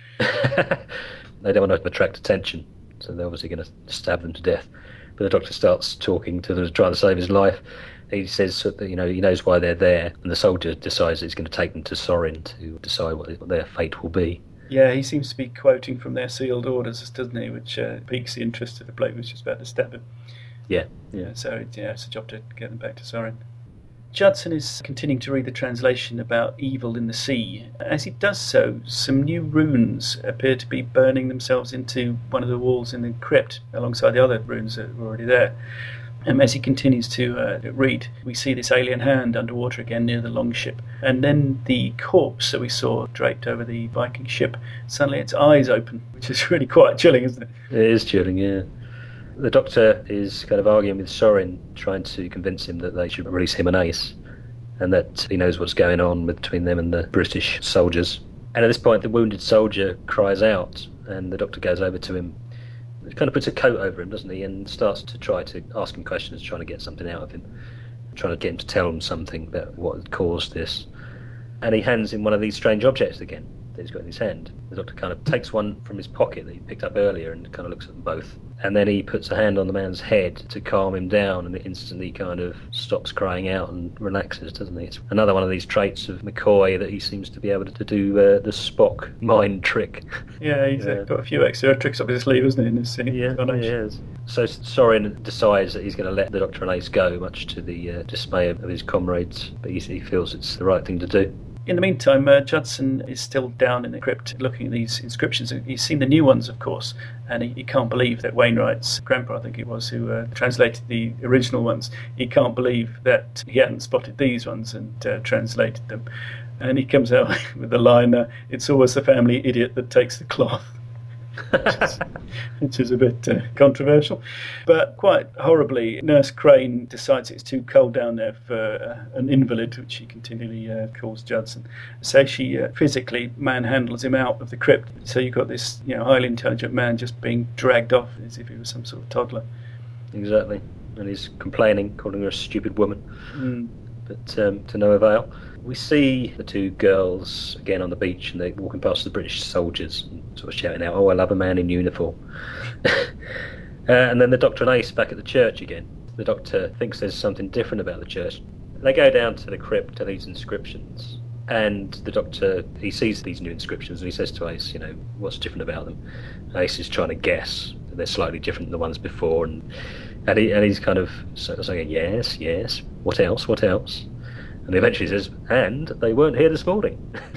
S3: don't want to attract attention, so they're obviously going to stab them to death. But the Doctor starts talking to them, trying to save his life. He says that he knows why they're there, and the soldier decides he's going to take them to Soren to decide what their fate will be.
S1: Yeah, he seems to be quoting from their sealed orders, doesn't he? Which piques the interest of the bloke who's just about to stab him.
S3: Yeah.
S1: So it's a job to get them back to Soren. Judson is continuing to read the translation about evil in the sea. As he does so, some new runes appear to be burning themselves into one of the walls in the crypt, alongside the other runes that were already there. As he continues to read, we see this alien hand underwater again near the longship. And then the corpse that we saw draped over the Viking ship, suddenly its eyes open, which is really quite chilling, isn't it?
S3: It is chilling, yeah. The Doctor is kind of arguing with Soren, trying to convince him that they should release him and Ace, and that he knows what's going on between them and the British soldiers. And at this point, the wounded soldier cries out, and the Doctor goes over to him. He kind of puts a coat over him, doesn't he, and starts to try to ask him questions, trying to get something out of him, trying to get him to tell him something about what had caused this. And he hands him one of these strange objects again. that he's got in his hand. The Doctor kind of takes one from his pocket that he picked up earlier and kind of looks at them both. And then he puts a hand on the man's head to calm him down, and it instantly kind of stops crying out and relaxes, doesn't he? It's another one of these traits of McCoy that he seems to be able to do the Spock mind trick.
S1: Yeah, he's got a few extra tricks up his sleeve, hasn't he, in this scene?
S3: Yeah, he is. So Sorin decides that he's going to let the Doctor and Ace go, much to the dismay of his comrades, but he feels it's the right thing to do.
S1: In the meantime, Judson is still down in the crypt looking at these inscriptions. He's seen the new ones, of course, and he can't believe that Wainwright's grandpa, I think it was, who translated the original ones, he can't believe that he hadn't spotted these ones and translated them. And he comes out with the line, it's always the family idiot that takes the cloth. which is a bit controversial. But quite horribly, Nurse Crane decides it's too cold down there for an invalid, which she continually calls Judson. So she physically manhandles him out of the crypt. So you've got this highly intelligent man just being dragged off as if he was some sort of toddler.
S3: Exactly. And he's complaining, calling her a stupid woman. But to no avail. We see the two girls again on the beach, and they're walking past the British soldiers and sort of shouting out, "Oh, I love a man in uniform." And then the Doctor and Ace back at the church again. The Doctor thinks there's something different about the church. They go down to the crypt to these inscriptions, and the Doctor, he sees these new inscriptions, and he says to Ace, what's different about them? Ace is trying to guess. They're slightly different than the ones before, and he's kind of saying, yes, what else? And eventually says, and they weren't here this morning.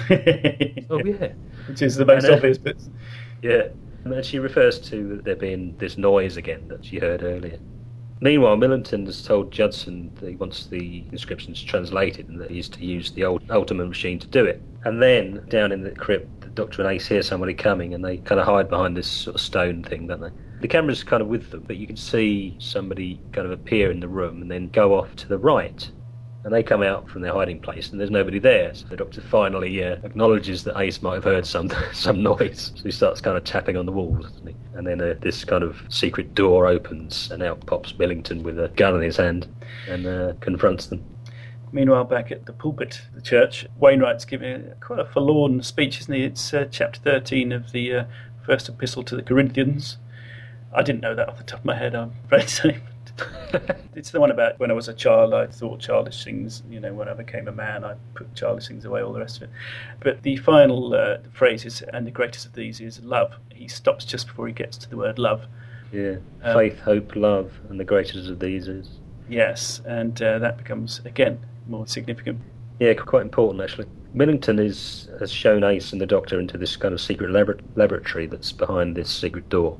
S3: Oh, yeah.
S1: Which is the most obvious bit.
S3: Yeah. And she refers to there being this noise again that she heard earlier. Meanwhile, Millington has told Judson that he wants the inscriptions translated and that he's to use the old Ultima machine to do it. And then, down in the crypt, the Doctor and Ace hear somebody coming, and they kind of hide behind this sort of stone thing, don't they? The camera's kind of with them, but you can see somebody kind of appear in the room and then go off to the right. And they come out from their hiding place, and there's nobody there. So the Doctor finally acknowledges that Ace might have heard some noise. So he starts kind of tapping on the walls, doesn't he? And then this kind of secret door opens, and out pops Millington with a gun in his hand and confronts them.
S1: Meanwhile, back at the pulpit, the church, Wainwright's giving quite a forlorn speech, isn't he? It's chapter 13 of the first epistle to the Corinthians. I didn't know that off the top of my head, I'm afraid to say. It's the one about when I was a child I thought childish things, when I became a man I put childish things away, all the rest of it. But the final phrase is, and the greatest of these is love. He stops just before he gets to the word love.
S3: Yeah, faith, hope, love, and the greatest of these is...
S1: Yes, and that becomes, again, more significant.
S3: Yeah, quite important, actually. Millington has shown Ace and the Doctor into this kind of secret laboratory that's behind this secret door.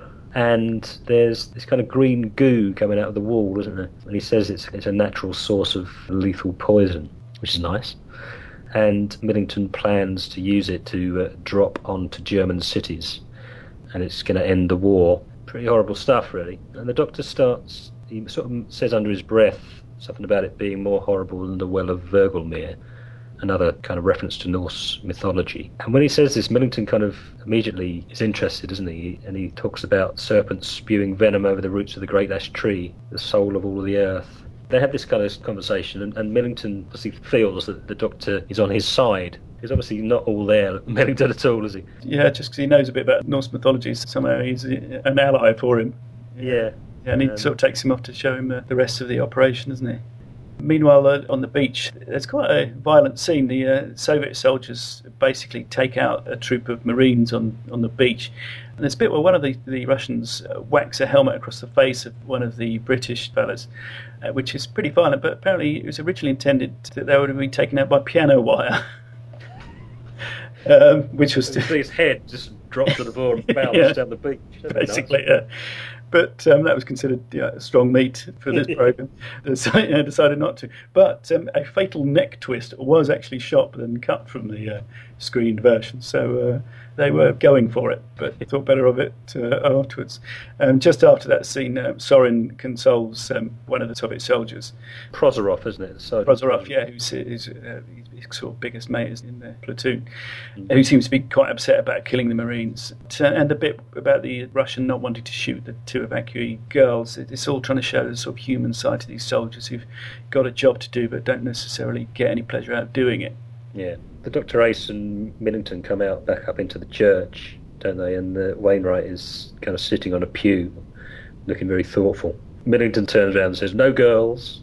S3: And there's this kind of green goo coming out of the wall, isn't there? And he says it's a natural source of lethal poison, which is nice. And Millington plans to use it to drop onto German cities. And it's going to end the war. Pretty horrible stuff, really. And the Doctor he sort of says under his breath something about it being more horrible than the Well of Vergelmere. Another kind of reference to Norse mythology. And when he says this, Millington kind of immediately is interested, isn't he? And he talks about serpents spewing venom over the roots of the great ash tree, the soul of all of the earth. They have this kind of conversation, and Millington obviously feels that the Doctor is on his side. He's obviously not all there, Millington at all, is he?
S1: Yeah, just because he knows a bit about Norse mythology, so somehow he's an ally for him.
S3: Yeah.
S1: And he sort of takes him off to show him the rest of the operation, doesn't he? Meanwhile, on the beach, there's quite a violent scene. The Soviet soldiers basically take out a troop of Marines on the beach. And there's a bit where one of the Russians whacks a helmet across the face of one of the British fellas, which is pretty violent, but apparently it was originally intended that they would be taken out by piano wire. Which was...
S3: His head just dropped to the floor and bounced down the beach.
S1: Basically, yeah. But that was considered strong meat for this programme. Decided not to. But a fatal neck twist was actually shot and cut from the screened version. So they were going for it, but they thought better of it afterwards. Just after that scene, Sorin consoles one of the Soviet soldiers.
S3: Prozorov, isn't it?
S1: Prozorov, yeah, who's his sort of biggest mate is in the platoon, who seems to be quite upset about killing the Marines. And the bit about the Russian not wanting to shoot the two evacuee girls, it's all trying to show the sort of human side to these soldiers who've got a job to do but don't necessarily get any pleasure out of doing it.
S3: Yeah. The Dr. Ace and Millington come out back up into the church, don't they? And Wainwright is kind of sitting on a pew, looking very thoughtful. Millington turns around and says, "No girls,"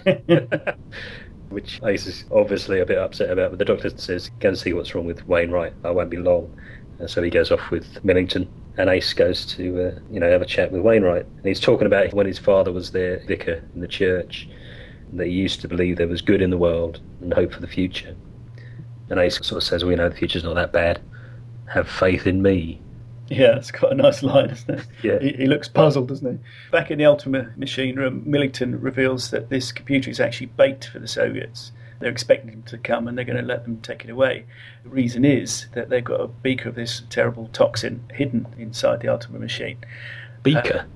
S3: which Ace is obviously a bit upset about. But the Doctor says, "Go and see what's wrong with Wainwright. I won't be long." And so he goes off with Millington, and Ace goes to have a chat with Wainwright. And he's talking about when his father was their vicar in the church, and that he used to believe there was good in the world and hope for the future. And Ace sort of says, "Well, the future's not that bad. Have faith in me."
S1: Yeah, it's quite a nice line, isn't it?
S3: Yeah.
S1: He looks puzzled, doesn't he? Back in the Ultima machine room, Millington reveals that this computer is actually bait for the Soviets. They're expecting them to come and they're going to let them take it away. The reason is that they've got a beaker of this terrible toxin hidden inside the Ultima machine.
S3: Beaker?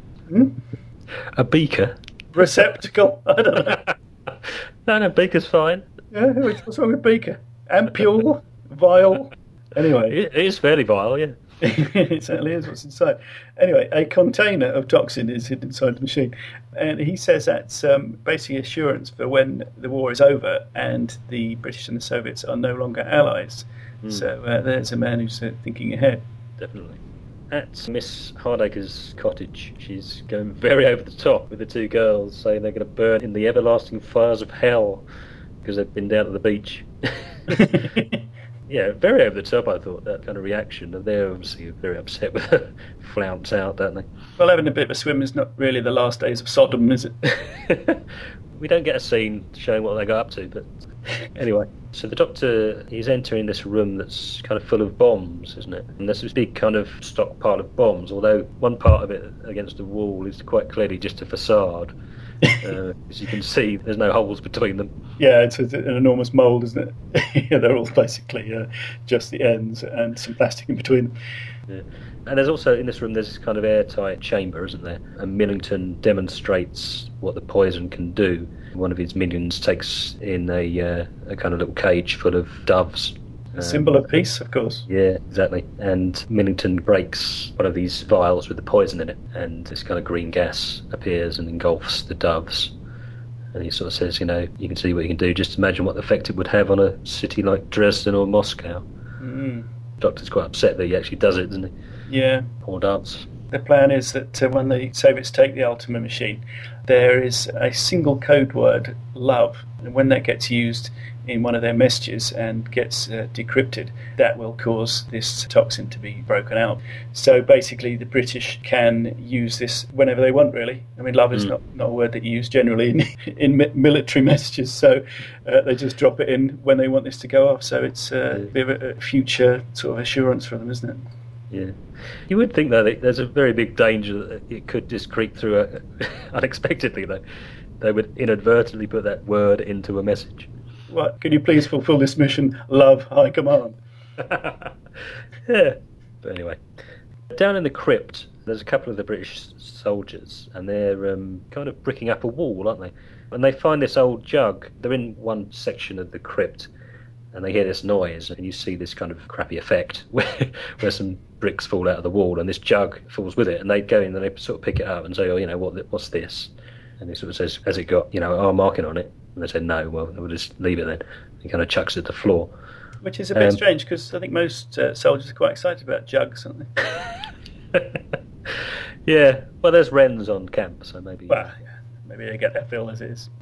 S3: A beaker?
S1: Receptacle? I don't know.
S3: No, beaker's fine.
S1: Yeah, what's wrong with beaker? Ampule? Vial? Anyway.
S3: It is fairly vile, yeah.
S1: It certainly is what's inside. Anyway, a container of toxin is hidden inside the machine. And he says that's basically assurance for when the war is over and the British and the Soviets are no longer allies. So there's a man who's thinking ahead.
S3: Definitely. At Miss Hardacre's cottage, she's going very over the top with the two girls, saying they're going to burn in the everlasting fires of hell because they've been down to the beach. Yeah, very over the top, I thought, that kind of reaction. And they're obviously very upset with her. Flounce out, don't they?
S1: Well, having a bit of a swim is not really the last days of Sodom, is it?
S3: We don't get a scene showing what they got up to, but anyway. So the Doctor, he's entering this room that's kind of full of bombs, isn't it? And there's this big kind of stockpile of bombs, although one part of it against the wall is quite clearly just a facade. As you can see, there's no holes between them.
S1: Yeah, it's an enormous mould, isn't it? Yeah, they're all basically just the ends and some plastic in between them.
S3: Yeah. And there's also, in this room, there's this kind of airtight chamber, isn't there? And Millington demonstrates what the poison can do. One of his minions takes in a kind of little cage full of doves.
S1: A symbol of peace, of course.
S3: Yeah, exactly. And Millington breaks one of these vials with the poison in it, and this kind of green gas appears and engulfs the doves. And he sort of says, you can see what you can do. Just imagine what effect it would have on a city like Dresden or Moscow. The Doctor's quite upset that he actually does it, isn't he?
S1: Yeah.
S3: Poor doves.
S1: The plan is that when the Soviets take the Ultima machine, there is a single code word, love. And when that gets used in one of their messages and gets decrypted, that will cause this toxin to be broken out. So basically the British can use this whenever they want, really. I mean, love is not a word that you use generally in military messages, so they just drop it in when they want this to go off. So it's a bit of a future sort of assurance for them, isn't it?
S3: Yeah. You would think, though, that there's a very big danger that it could just creep through unexpectedly, though. They would inadvertently put that word into a message.
S1: What? Can you please fulfill this mission? Love, High Command.
S3: Yeah. But anyway. Down in the crypt, there's a couple of the British soldiers, and they're kind of bricking up a wall, aren't they? And they find this old jug. They're in one section of the crypt, and they hear this noise, and you see this kind of crappy effect where some bricks fall out of the wall, and this jug falls with it, and they go in and they sort of pick it up and say, what's this? And he sort of says, has it got, our marking on it? And they say, no, well, we'll just leave it then. He kind of chucks it to the floor.
S1: Which is a bit strange, because I think most soldiers are quite excited about jugs, aren't they?
S3: Yeah, well, there's wrens on camp, so maybe...
S1: Well, yeah, maybe they get that feel as it is.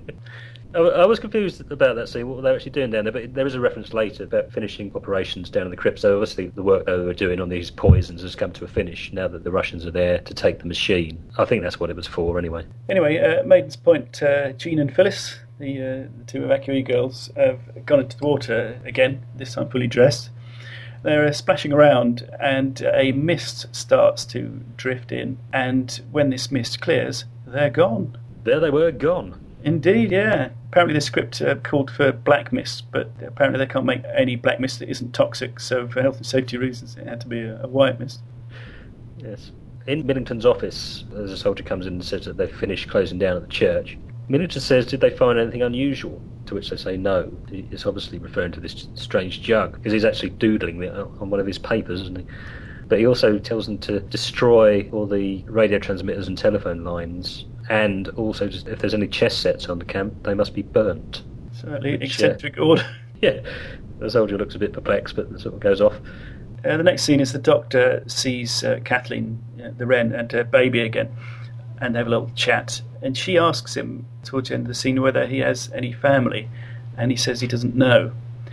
S3: I was confused about that scene, what they were actually doing down there, but there is a reference later about finishing operations down in the crypt, so obviously the work they were doing on these poisons has come to a finish now that the Russians are there to take the machine. I think that's what it was for, anyway.
S1: Anyway, Maiden's Point, Jean and Phyllis, the two evacuee girls, have gone into the water again, this time fully dressed. They're splashing around, and a mist starts to drift in, and when this mist clears, they're gone.
S3: There they were, gone.
S1: Indeed, yeah. Apparently the script called for black mist, but apparently they can't make any black mist that isn't toxic, so for health and safety reasons it had to be a white mist.
S3: Yes. In Millington's office, as a soldier comes in and says that they've finished closing down at the church, Millington says, did they find anything unusual? To which they say no. It's obviously referring to this strange jug, because he's actually doodling it on one of his papers, isn't he? But he also tells them to destroy all the radio transmitters and telephone lines, and also just if there's any chess sets on the camp, they must be burnt.
S1: Certainly eccentric order.
S3: Yeah, the soldier looks a bit perplexed, but sort of goes off.
S1: The next scene is the Doctor sees Kathleen, the Wren, and her baby again, and they have a little chat. And she asks him towards the end of the scene whether he has any family, and he says he doesn't know.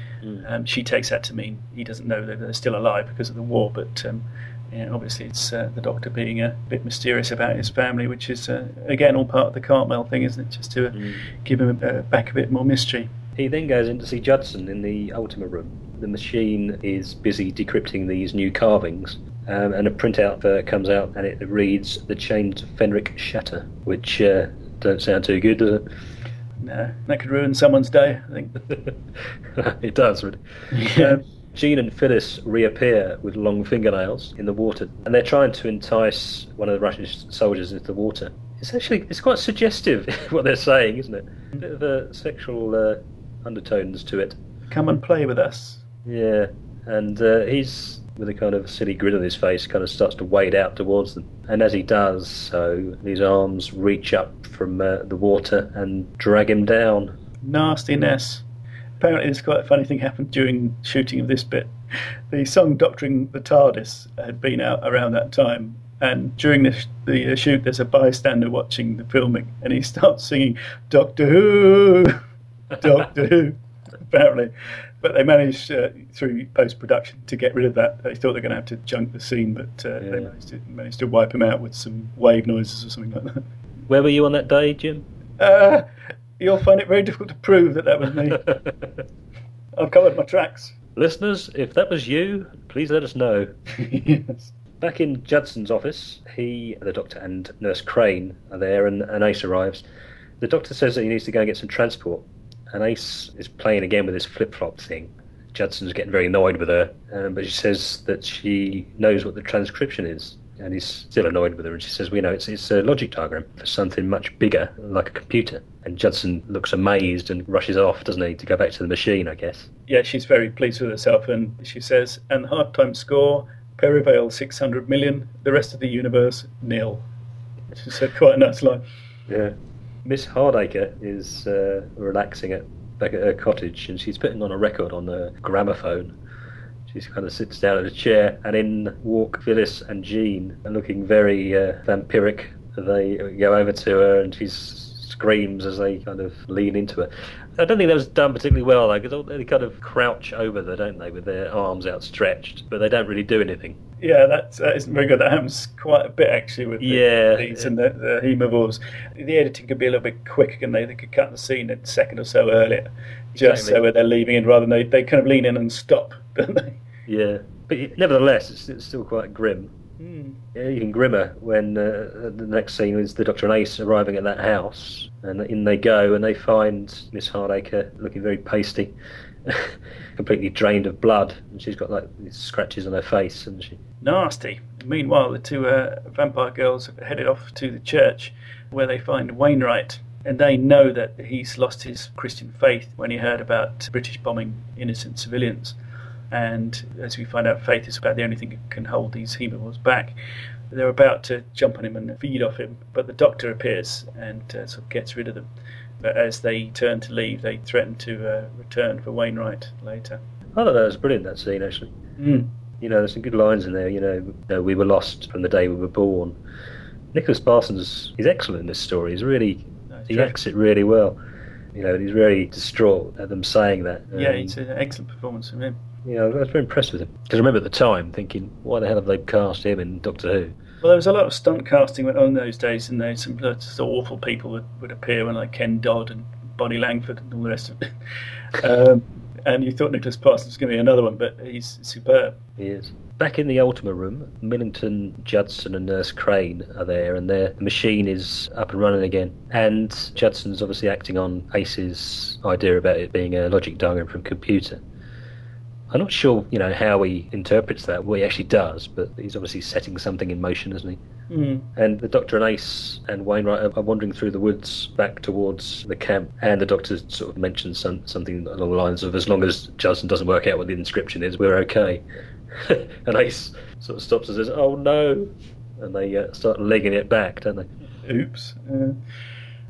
S1: She takes that to mean he doesn't know that they're still alive because of the war, but obviously it's the Doctor being a bit mysterious about his family, which is, again, all part of the Cartmel thing, isn't it? Just to give him back a bit more mystery.
S3: He then goes in to see Judson in the Ultima room. The machine is busy decrypting these new carvings, and a printout comes out, and it reads, "The chains of Fenric shatter," which don't sound too good, does it?
S1: No, that could ruin someone's day, I think.
S3: It does, really. Jean and Phyllis reappear with long fingernails in the water, and they're trying to entice one of the Russian soldiers into the water. It's quite suggestive what they're saying, isn't it? A bit of sexual undertones to it.
S1: Come and play with us.
S3: Yeah, and he's, with a kind of silly grin on his face, kind of starts to wade out towards them. And as he does so, his arms reach up from the water and drag him down.
S1: Nastiness. Apparently there's quite a funny thing happened during shooting of this bit. The song Doctoring the TARDIS had been out around that time, and during the shoot there's a bystander watching the filming, and he starts singing Doctor Who, Doctor Who, apparently. But they managed, through post-production, to get rid of that. They thought they were going to have to junk the scene, but they managed to wipe him out with some wave noises or something like that.
S3: Where were you on that day, Jim?
S1: You'll find it very difficult to prove that was me. I've covered my tracks.
S3: Listeners, if that was you, please let us know.
S1: Yes.
S3: Back in Judson's office, the Doctor and Nurse Crane are there, and Ace arrives. The Doctor says that he needs to go and get some transport, and Ace is playing again with this flip-flop thing. Judson's getting very annoyed with her, but she says that she knows what the transcription is, and he's still annoyed with her, and she says, it's a logic diagram for something much bigger, like a computer. And Judson looks amazed and rushes off, doesn't he, to go back to the machine, I guess.
S1: Yeah, she's very pleased with herself, and she says, and the half-time score, Perivale 600 million, the rest of the universe, nil. Which is quite a nice line.
S3: Yeah. Miss Hardacre is relaxing back at her cottage, and she's putting on a record on the gramophone. She kind of sits down in a chair, and in walk Phyllis and Jean, looking very vampiric. They go over to her, and she screams as they kind of lean into her. I don't think that was done particularly well, though, because they kind of crouch over her, don't they, with their arms outstretched, but they don't really do anything.
S1: Yeah, that isn't very good. That happens quite a bit, actually, with these and the hemovores. The editing could be a little bit quicker, and they could cut the scene a second or so earlier, just so where they're leaving in, rather than they kind of lean in and stop, don't they?
S3: Yeah, but nevertheless, it's still quite grim. Yeah, even grimmer when the next scene is the Doctor and Ace arriving at that house, and in they go, and they find Miss Hardacre looking very pasty, completely drained of blood, and she's got like these scratches on her face, and she
S1: nasty. Meanwhile, the two vampire girls have headed off to the church, where they find Wainwright, and they know that he's lost his Christian faith when he heard about British bombing innocent civilians. And as we find out, faith is about the only thing that can hold these hemovores back. They're about to jump on him and feed off him, but the Doctor appears and sort of gets rid of them. But as they turn to leave, they threaten to return for Wainwright later.
S3: I thought that was brilliant, that scene, actually. There's some good lines in there. We were lost from the day we were born. Nicholas Parsons is excellent in this story. He acts it really well. He's really distraught at them saying that.
S1: Yeah, it's an excellent performance from him.
S3: I was very impressed with him. Because I remember at the time thinking, why the hell have they cast him in Doctor Who?
S1: Well, there was a lot of stunt casting went on in those days, and some sort of awful people would appear, like Ken Dodd and Bonnie Langford and all the rest of it. And you thought Nicholas Parsons was going to be another one, but he's superb.
S3: He is. Back in the Ultima room, Millington, Judson and Nurse Crane are there, and the machine is up and running again. And Judson's obviously acting on Ace's idea about it being a logic diagram from a computer. I'm not sure, how he interprets that, what he actually does, but he's obviously setting something in motion, isn't he? And the Doctor and Ace and Wainwright are wandering through the woods back towards the camp, and the Doctor sort of mentions something along the lines of, as long as Judson doesn't work out what the inscription is, we're okay. And Ace sort of stops and says, oh no, and they start legging it back, don't they?
S1: Oops.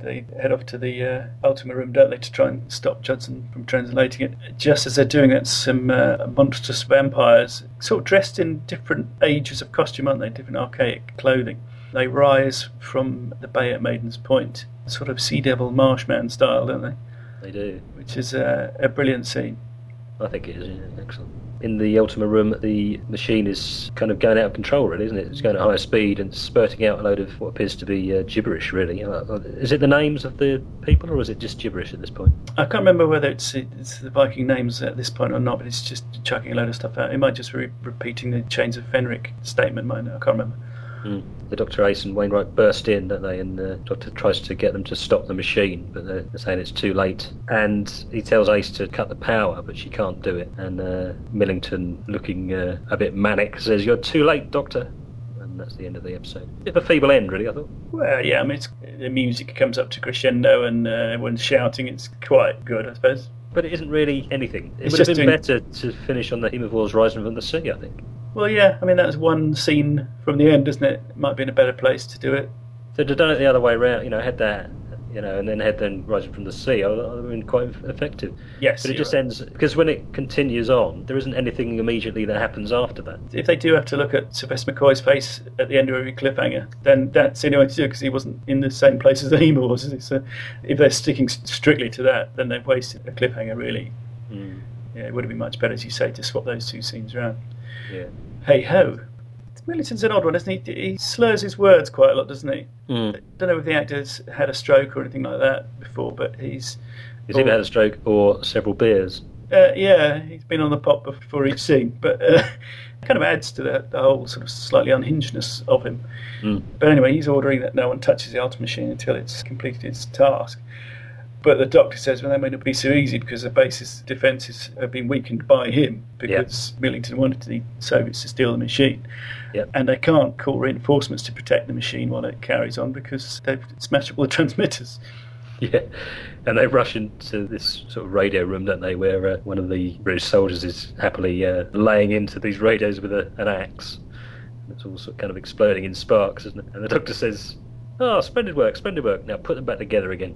S1: they head off to the Ultima room, don't they, to try and stop Judson from translating it. Just as they're doing that, some monstrous vampires, sort of dressed in different ages of costume, aren't they? Different archaic clothing. They rise from the bay at Maiden's Point, sort of Sea Devil Marshman style, don't they?
S3: They do.
S1: Which is a brilliant scene.
S3: I think it is, yeah, excellent. In the Ultima room, the machine is kind of going out of control, really, isn't it? It's going at higher speed and spurting out a load of what appears to be gibberish, really. Is it the names of the people, or is it just gibberish at this point?
S1: I can't remember whether it's the Viking names at this point or not, but it's just chucking a load of stuff out. It might just be repeating the Chains of Fenric statement, I can't remember.
S3: The Dr. Ace and Wainwright burst in, don't they? And the Doctor tries to get them to stop the machine, but they're saying it's too late. And he tells Ace to cut the power, but she can't do it. And Millington, looking a bit manic, says, "You're too late, Doctor." And that's the end of the episode. Bit of a feeble end, really, I thought.
S1: Well, yeah, I mean, the music comes up to crescendo and everyone's shouting. It's quite good, I suppose.
S3: But it isn't really anything. It
S1: It's
S3: would have
S1: just
S3: been
S1: doing-
S3: better to finish on the Hemovores rising from the sea, I think.
S1: Well, yeah, I mean, that was one scene from the end, isn't it? It might be in a better place to do it.
S3: So to have done it the other way around, had that, and then had them rising from the sea, I would have been quite effective.
S1: Yes.
S3: But it
S1: you're
S3: just
S1: right.
S3: ends, because when it continues on, there isn't anything immediately that happens after that.
S1: If they do have to look at Sylvester McCoy's face at the end of every cliffhanger, then that's the only way to do it, because he wasn't in the same place as Emo was. So if they're sticking strictly to that, then they've wasted a cliffhanger, really. Yeah, it would have been much better, as you say, to swap those two scenes around.
S3: Yeah.
S1: Hey ho. Millington's an odd one, isn't he? He slurs his words quite a lot, doesn't he? I don't know if the actor's had a stroke or anything like that before, but he's
S3: either had a stroke or several beers.
S1: Yeah, he's been on the pot before each scene, but it kind of adds to the whole sort of slightly unhingedness of him. But anyway, he's ordering that no one touches the Ultima machine until it's completed its task. But the Doctor says, well, that may not be so easy because the base's defences have been weakened by him, because Millington wanted the Soviets to steal the machine.
S3: Yep.
S1: And they can't call reinforcements to protect the machine while it carries on because they've smashed up all the transmitters.
S3: Yeah, and they rush into this sort of radio room, don't they, where one of the British soldiers is happily laying into these radios with an axe. It's all sort of kind of exploding in sparks, isn't it? And the Doctor says, "Oh, splendid work. Now put them back together again."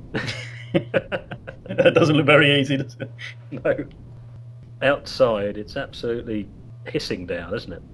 S1: That doesn't look very easy, does it?
S3: No. Outside, it's absolutely hissing down, isn't it?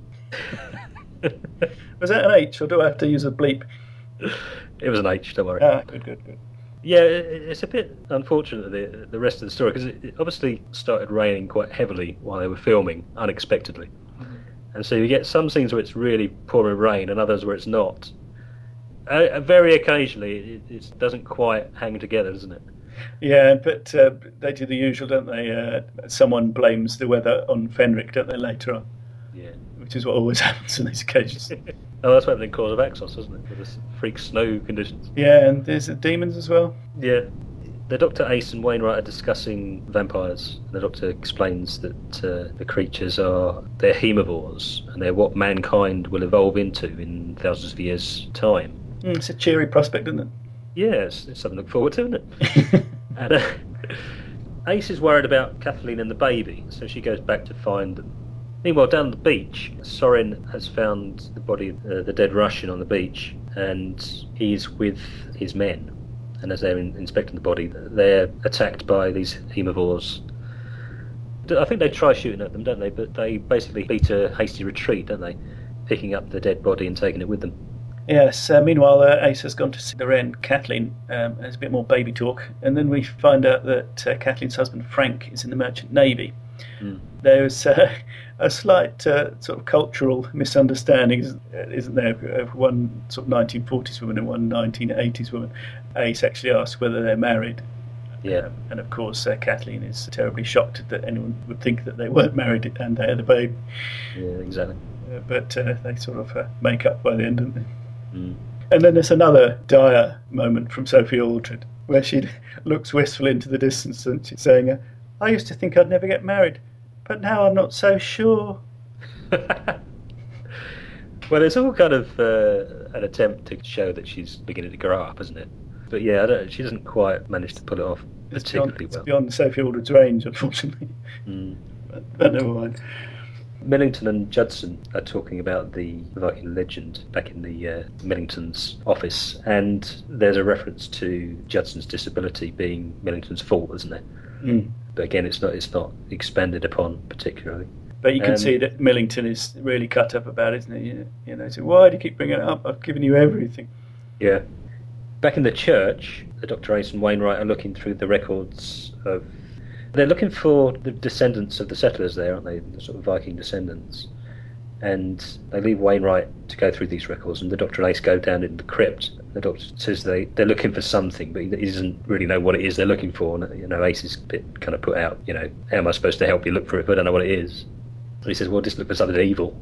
S1: Was that an H, or do I have to use a bleep?
S3: It was an H, don't worry.
S1: Good.
S3: Yeah, it's a bit unfortunate, the rest of the story, because it obviously started raining quite heavily while they were filming, unexpectedly. And so you get some scenes where it's really pouring rain and others where it's not. Very occasionally, it doesn't quite hang together, doesn't it?
S1: Yeah, but they do the usual, don't they? Someone blames the weather on Fenric, don't they, later on?
S3: Yeah.
S1: Which is what always happens in these occasions.
S3: Oh, that's what happened in Cause of Axos, wasn't it? With the freak snow conditions.
S1: Yeah, and there's the demons as well.
S3: Yeah. The Dr. Ace and Wainwright are discussing vampires. The Doctor explains that the creatures they're hemovores, and they're what mankind will evolve into in thousands of years' time.
S1: It's a cheery prospect, isn't it?
S3: Yeah, it's something to look forward to, isn't it? And Ace is worried about Kathleen and the baby, so she goes back to find them. Meanwhile, down the beach, Sorin has found the body of the dead Russian on the beach, and he's with his men. And as they're inspecting the body, they're attacked by these hemovores. I think they try shooting at them, don't they? But they basically beat a hasty retreat, don't they? Picking up the dead body and taking it with them.
S1: Yes, meanwhile, Ace has gone to see the Wren. Kathleen has a bit more baby talk, and then we find out that Kathleen's husband, Frank, is in the Merchant Navy. There's a slight sort of cultural misunderstanding, isn't there, of one sort of 1940s woman and one 1980s woman. Ace actually asks whether they're married.
S3: Yeah.
S1: And of course, Kathleen is terribly shocked that anyone would think that they weren't married and they had a baby.
S3: Yeah, exactly.
S1: But they sort of make up by the end, don't they? And then there's another dire moment from Sophie Aldred, where she looks wistful into the distance and she's saying, I used to think I'd never get married, but now I'm not so sure.
S3: Well, it's all kind of an attempt to show that she's beginning to grow up, isn't it? But yeah, she doesn't quite manage to pull it off particularly well.
S1: It's beyond Sophie Aldred's range, unfortunately. But never mind.
S3: Millington and Judson are talking about the Viking legend back in the Millington's office, and there's a reference to Judson's disability being Millington's fault, isn't there?
S1: Mm.
S3: But again, it's not expanded upon particularly.
S1: But you can see that Millington is really cut up about it, isn't he? You know, so why do you keep bringing it up? I've given you everything.
S3: Yeah. Back in the church, Dr. Ace and Wainwright are looking through the records of... They're looking for the descendants of the settlers there, aren't they? The sort of Viking descendants. And they leave Wainwright to go through these records, and the Doctor and Ace go down in the crypt. The Doctor says they're looking for something, but he doesn't really know what it is they're looking for. And, you know, Ace is a bit kind of put out, you know, how am I supposed to help you look for it if I don't know what it is? And he says, well, just look for something evil.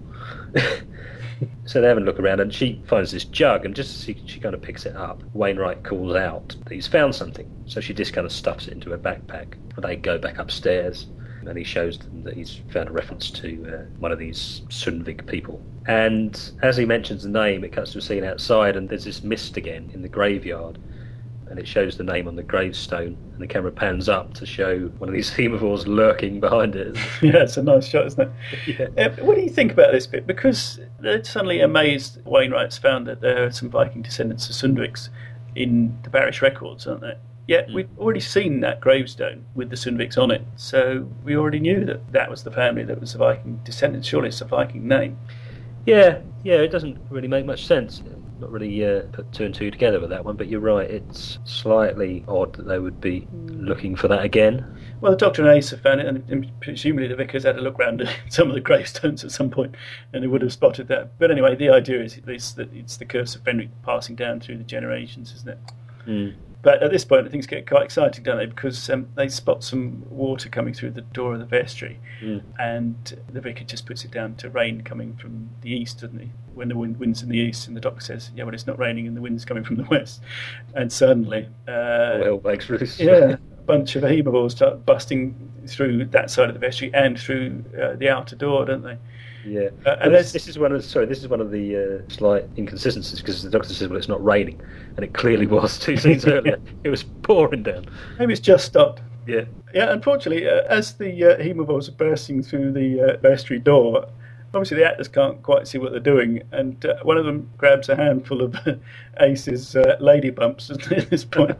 S3: So they have a look around, and she finds this jug, and just as she kind of picks it up, Wainwright calls out that he's found something. So she just kind of stuffs it into her backpack. They go back upstairs, and he shows them that he's found a reference to one of these Sundvik people. And as he mentions the name, it cuts to a scene outside, and there's this mist again in the graveyard, and it shows the name on the gravestone, and the camera pans up to show one of these herbivores lurking behind it.
S1: Yeah, it's a nice shot, isn't it?
S3: Yeah.
S1: What do you think about this bit? Because they're suddenly amazed Wainwright's found that there are some Viking descendants of Sundviks in the parish records, aren't there? Yet we've already seen that gravestone with the Sundviks on it, so we already knew that that was the family that was the Viking descendants. Surely it's a Viking name.
S3: Yeah, it doesn't really make much sense. Not really put two and two together with that one, but you're right, it's slightly odd that they would be looking for that again.
S1: Well, the Doctor and Ace have found it, and presumably the vicars had a look round at some of the gravestones at some point, and they would have spotted that. But anyway, the idea is that it's the curse of Fenric passing down through the generations, isn't it?
S3: Mm.
S1: But at this point, things get quite exciting, don't they? Because they spot some water coming through the door of the vestry, and the vicar just puts it down to rain coming from the east, doesn't he? When the wind's in the east, and the doctor says, yeah, well, it's not raining and the wind's coming from the west. And suddenly...
S3: all hell breaks loose.
S1: Yeah, a bunch of herbivores start busting through that side of the vestry and through the outer door, don't they?
S3: Yeah,
S1: and
S3: this is one of the slight inconsistencies, because the doctor says, well, it's not raining, and it clearly was 2 scenes earlier. It was pouring down.
S1: Maybe it's just stopped.
S3: Yeah.
S1: Unfortunately, as the herbivores are bursting through the vestry door, obviously the actors can't quite see what they're doing, and one of them grabs a handful of Ace's lady bumps at this point.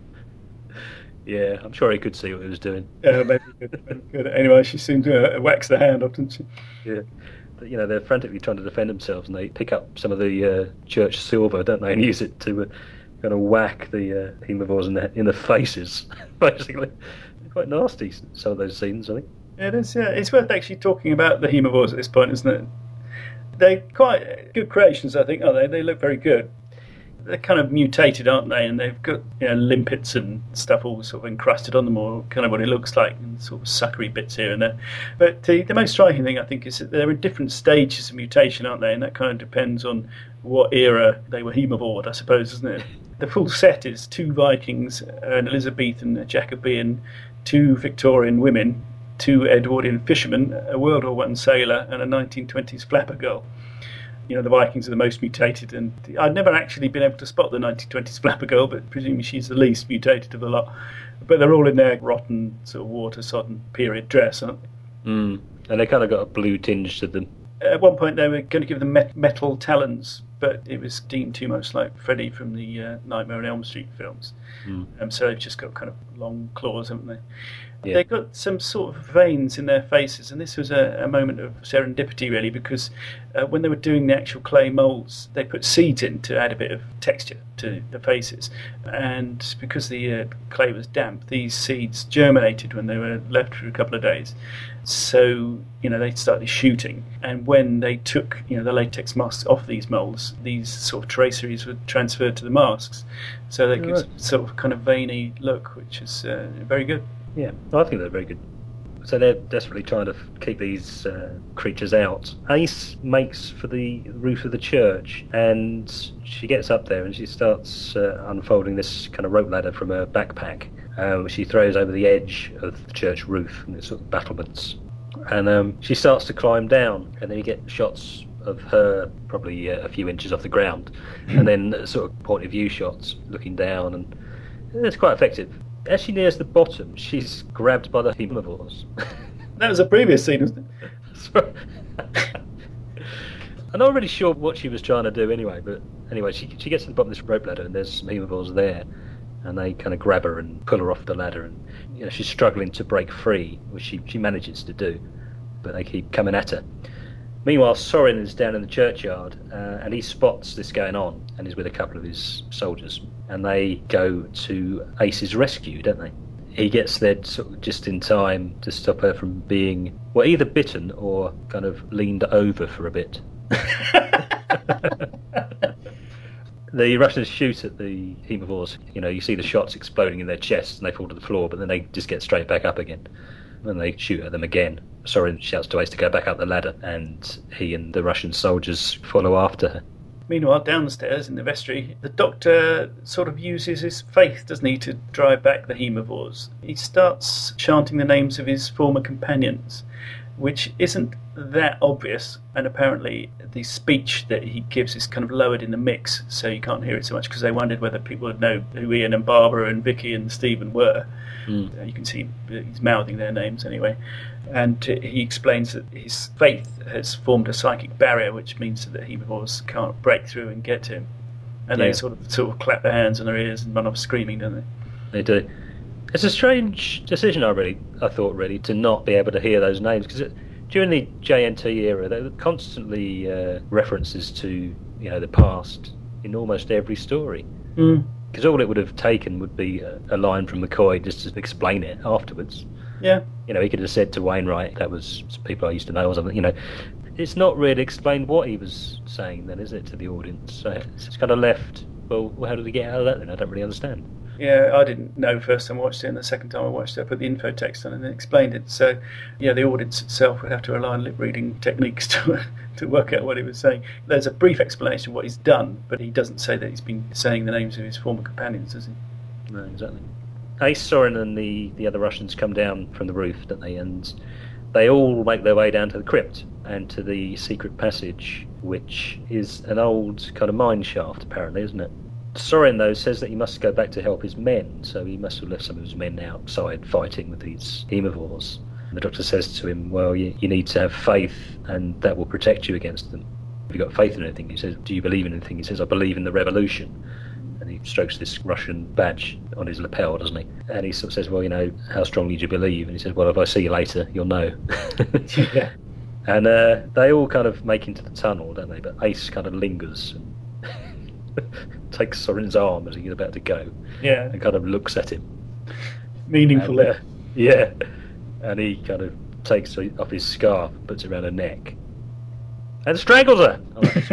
S3: Yeah, I'm sure he could see what he was doing.
S1: Yeah, maybe he could. Anyway, she seemed to wax the hand off, didn't she?
S3: Yeah. But, you know, they're frantically trying to defend themselves, and they pick up some of the church silver, don't they, and use it to kind of whack the herbivores in the faces, basically. They're quite nasty, some of those scenes, I think.
S1: Yeah, it is, yeah. It's worth actually talking about the herbivores at this point, isn't it? They're quite good creations, I think, aren't they? They look very good. They're kind of mutated, aren't they? And they've got, you know, limpets and stuff all sort of encrusted on them, or kind of what it looks like, and sort of suckery bits here and there. But the most striking thing, I think, is that they're in different stages of mutation, aren't they? And that kind of depends on what era they were herbivore, I suppose, isn't it? The full set is 2 Vikings, an Elizabethan, a Jacobean, 2 Victorian women, 2 Edwardian fishermen, a World War I sailor, and a 1920s flapper girl. You know, the Vikings are the most mutated, and I'd never actually been able to spot the 1920s flapper girl, but presumably she's the least mutated of the lot. But they're all in their rotten, sort of water-sodden period dress, aren't they?
S3: Mm. And they kind of got a blue tinge to them.
S1: At one point they were going to give them metal talons, but it was deemed too much like Freddy from the Nightmare on Elm Street films. So they've just got kind of long claws, haven't they? Yeah. They've got some sort of veins in their faces, and this was a moment of serendipity, really, because when they were doing the actual clay moulds, they put seeds in to add a bit of texture to the faces. And because the clay was damp, these seeds germinated when they were left for a couple of days. So, you know, they started shooting. And when they took, you know, the latex masks off these moulds, these sort of traceries were transferred to the masks. So they give sort of kind of veiny look, which is very good.
S3: Yeah, I think they're very good. So they're desperately trying to keep these creatures out. Ace makes for the roof of the church, and she gets up there and she starts unfolding this kind of rope ladder from her backpack, which she throws over the edge of the church roof and its sort of battlements. And she starts to climb down, and then you get shots of her probably a few inches off the ground, and then sort of point of view shots looking down, and it's quite effective. As she nears the bottom, she's grabbed by the herbivores.
S1: That was a previous scene, wasn't it?
S3: I'm not really sure what she was trying to do anyway, but anyway, she gets to the bottom of this rope ladder and there's some hemovores there, and they kind of grab her and pull her off the ladder, and she's struggling to break free, which she manages to do, but they keep coming at her. Meanwhile, Sorin is down in the churchyard, and he spots this going on, and is with a couple of his soldiers, and they go to Ace's rescue, don't they? He gets there sort of just in time to stop her from being, well, either bitten or kind of leaned over for a bit. The Russians shoot at the hemovores. You see the shots exploding in their chests and they fall to the floor, but then they just get straight back up again. And they shoot at them again. Sorin shouts to Ace to go back up the ladder, and he and the Russian soldiers follow after her.
S1: Meanwhile, downstairs in the vestry, the Doctor sort of uses his faith, doesn't he, to drive back the hemovores. He starts chanting the names of his former companions, which isn't that obvious, and apparently the speech that he gives is kind of lowered in the mix, so you can't hear it so much, because they wondered whether people would know who Ian and Barbara and Vicky and Stephen were. You can see he's mouthing their names anyway. And he explains that his faith has formed a psychic barrier, which means that the hemovores can't break through and get to him. And they sort of clap their hands on their ears and run off screaming, don't they?
S3: They do. It's a strange decision, I thought, to not be able to hear those names, because during the JNT era, there were constantly references to the past in almost every story. Because all it would have taken would be a line from McCoy just to explain it afterwards. Yeah. He could have said to Wainwright, that was some people I used to know or something. It's not really explained what he was saying then, is it, to the audience? So it's kind of left, well, how did he get out of that then? I don't really understand.
S1: Yeah, I didn't know first time I watched it, and the second time I watched it, I put the info text on and then explained it. So, the audience itself would have to rely on lip-reading techniques to work out what he was saying. There's a brief explanation of what he's done, but he doesn't say that he's been saying the names of his former companions, does he?
S3: No, exactly. Ace, Sorin and the other Russians come down from the roof, don't they? And they all make their way down to the crypt and to the secret passage, which is an old kind of mine shaft, apparently, isn't it? Sorin, though, says that he must go back to help his men, so he must have left some of his men outside fighting with these hemovores. And the Doctor says to him, well, you need to have faith, and that will protect you against them. Have you got faith in anything? He says, do you believe in anything? He says, I believe in the revolution. And he strokes this Russian badge on his lapel, doesn't he? And he sort of says, well, how strongly do you believe? And he says, well, if I see you later, you'll know.
S1: Yeah.
S3: And they all kind of make into the tunnel, don't they? But Ace kind of lingers and takes Sorin's arm as he's about to go.
S1: Yeah.
S3: And kind of looks at him.
S1: Meaningfully.
S3: And, yeah. And he kind of takes off his scarf and puts it around her neck. And strangles her!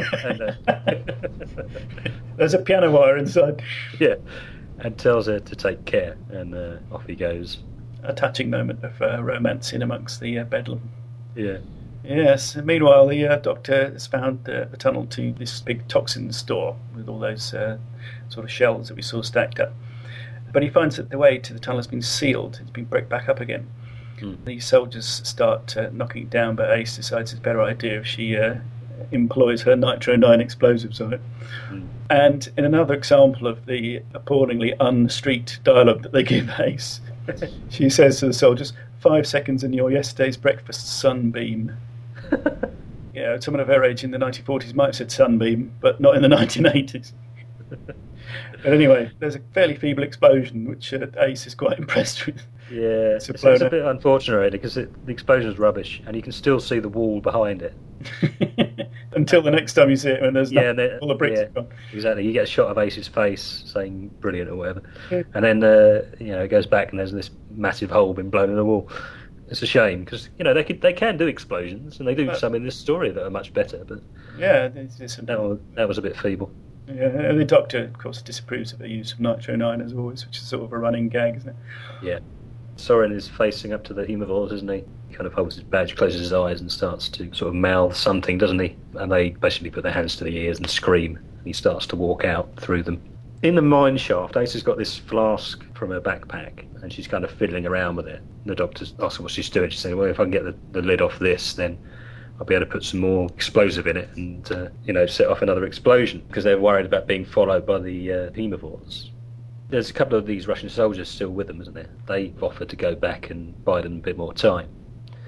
S1: There's a piano wire inside.
S3: Yeah. And tells her to take care. And off he goes.
S1: A touching moment of romance in amongst the bedlam.
S3: Yeah.
S1: Yes. Meanwhile, the Doctor has found the tunnel to this big toxin store with all those sort of shells that we saw stacked up. But he finds that the way to the tunnel has been sealed. It's been bricked back up again. The soldiers start knocking it down, but Ace decides it's a better idea if she employs her nitro-9 explosives on it. And in another example of the appallingly un-street dialogue that they give Ace, she says to the soldiers, 5 seconds in your yesterday's breakfast sunbeam. Someone of her age in the 1940s might have said sunbeam, but not in the 1980s. But anyway, there's a fairly feeble explosion, which Ace is quite impressed with.
S3: Yeah, it's a bit unfortunate, really, because the explosion is rubbish, and you can still see the wall behind it.
S1: Until the next time you see it, when there's all the bricks have gone.
S3: Exactly. You get a shot of Ace's face saying "brilliant" or whatever, and then it goes back, and there's this massive hole been blown in the wall. It's a shame because they can do explosions, and they do some in this story that are much better. But that was a bit feeble.
S1: Yeah, the Doctor, of course, disapproves of the use of nitro-9 as always, which is sort of a running gag, isn't it?
S3: Yeah. Sorin is facing up to the hemovores, isn't he? He kind of holds his badge, closes his eyes, and starts to sort of mouth something, doesn't he? And they basically put their hands to the ears and scream. And he starts to walk out through them. In the mine shaft, Ace has got this flask from her backpack, and she's kind of fiddling around with it. The Doctor's asking what she's doing. She's saying, well, if I can get the lid off this, then I'll be able to put some more explosive in it and, set off another explosion, because they're worried about being followed by the hemovores. There's a couple of these Russian soldiers still with them, isn't there? They've offered to go back and buy them a bit more time.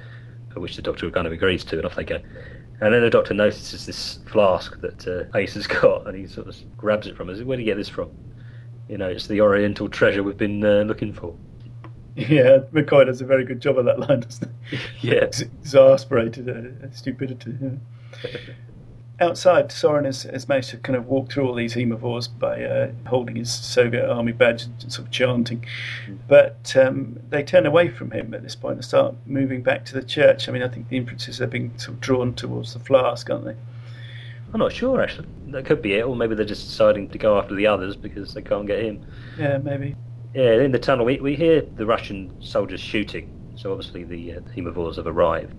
S3: which the Doctor kind of agrees to, and off they go. And then the Doctor notices this flask that Ace has got, and he sort of grabs it from us. Where do you get this from? It's the Oriental treasure we've been looking for.
S1: Yeah, McCoy does a very good job of that line, doesn't he?
S3: Yeah.
S1: Exasperated stupidity. Yeah. Outside, Soren has managed to kind of walk through all these hemovores by holding his Soviet army badge and sort of chanting. But they turn away from him at this point and start moving back to the church. I mean, I think the inferences are being sort of drawn towards the flask, aren't they?
S3: I'm not sure, actually. That could be it, or maybe they're just deciding to go after the others because they can't get him.
S1: Yeah, maybe.
S3: Yeah, in the tunnel, we hear the Russian soldiers shooting, so obviously the hemovores have arrived.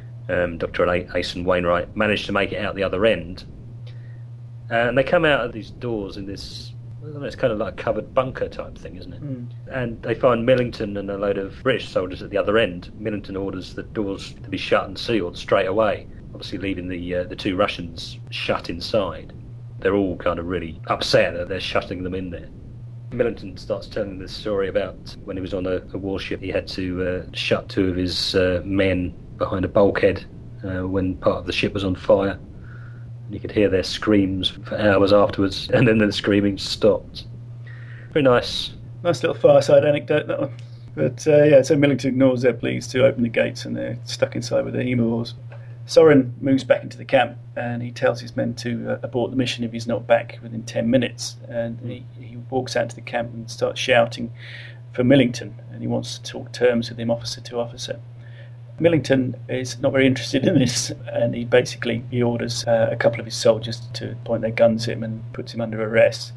S3: Dr. Ace and Wainwright managed to make it out the other end. And they come out of these doors in this, I don't know, it's kind of like a covered bunker type thing, isn't it? Mm. And they find Millington and a load of British soldiers at the other end. Millington orders the doors to be shut and sealed straight away, obviously leaving the two Russians shut inside. They're all kind of really upset that they're shutting them in there. Millington starts telling this story about when he was on a warship, he had to shut two of his men behind a bulkhead when part of the ship was on fire. And you could hear their screams for hours afterwards, and then the screaming stopped. Very nice.
S1: Nice little fireside anecdote, that one. But so Millington ignores their pleas to open the gates, and they're stuck inside with the hemovores. Soren moves back into the camp, and he tells his men to abort the mission if he's not back within 10 minutes. And he walks out to the camp and starts shouting for Millington, and he wants to talk terms with him, officer to officer. Millington is not very interested in this, and he orders a couple of his soldiers to point their guns at him and puts him under arrest.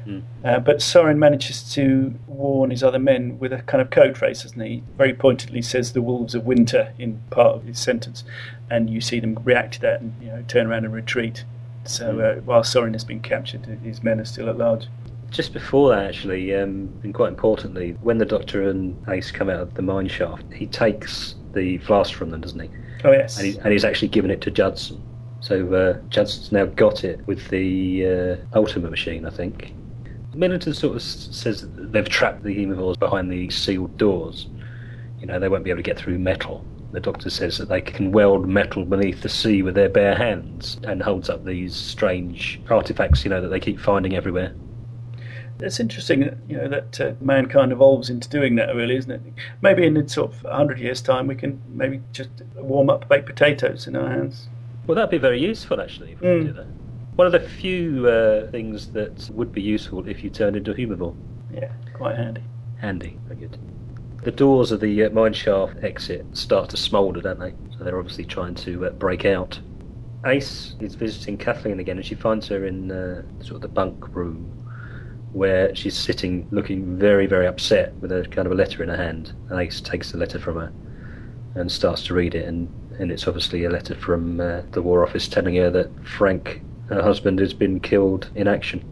S1: But Soren manages to warn his other men with a kind of code phrase, doesn't he? Very pointedly says the wolves of winter in part of his sentence, and you see them react to that and turn around and retreat. So while Soren has been captured, his men are still at large.
S3: Just before that, actually, and quite importantly, when the Doctor and Ace come out of the mine shaft, he takes the flask from them, doesn't he?
S1: Oh, yes.
S3: And he's actually given it to Judson. So Judson's now got it with the Ultima machine, I think. Millington sort of says that they've trapped the hemovores behind the sealed doors. They won't be able to get through metal. The Doctor says that they can weld metal beneath the sea with their bare hands, and holds up these strange artefacts, that they keep finding everywhere.
S1: It's interesting, that mankind evolves into doing that, really, isn't it? Maybe in sort of 100 years' time, we can maybe just warm up baked potatoes in our hands.
S3: Well, that'd be very useful, actually, if we could do that. One of the few things that would be useful if you turned into a hemovore.
S1: Yeah, quite handy.
S3: Handy, very good. The doors of the mineshaft exit start to smoulder, don't they? So they're obviously trying to break out. Ace is visiting Kathleen again, and she finds her in sort of the bunk room, where she's sitting looking very, very upset with a kind of a letter in her hand. And Ace takes the letter from her and starts to read it, and it's obviously a letter from the War Office telling her that Frank, her husband, has been killed in action,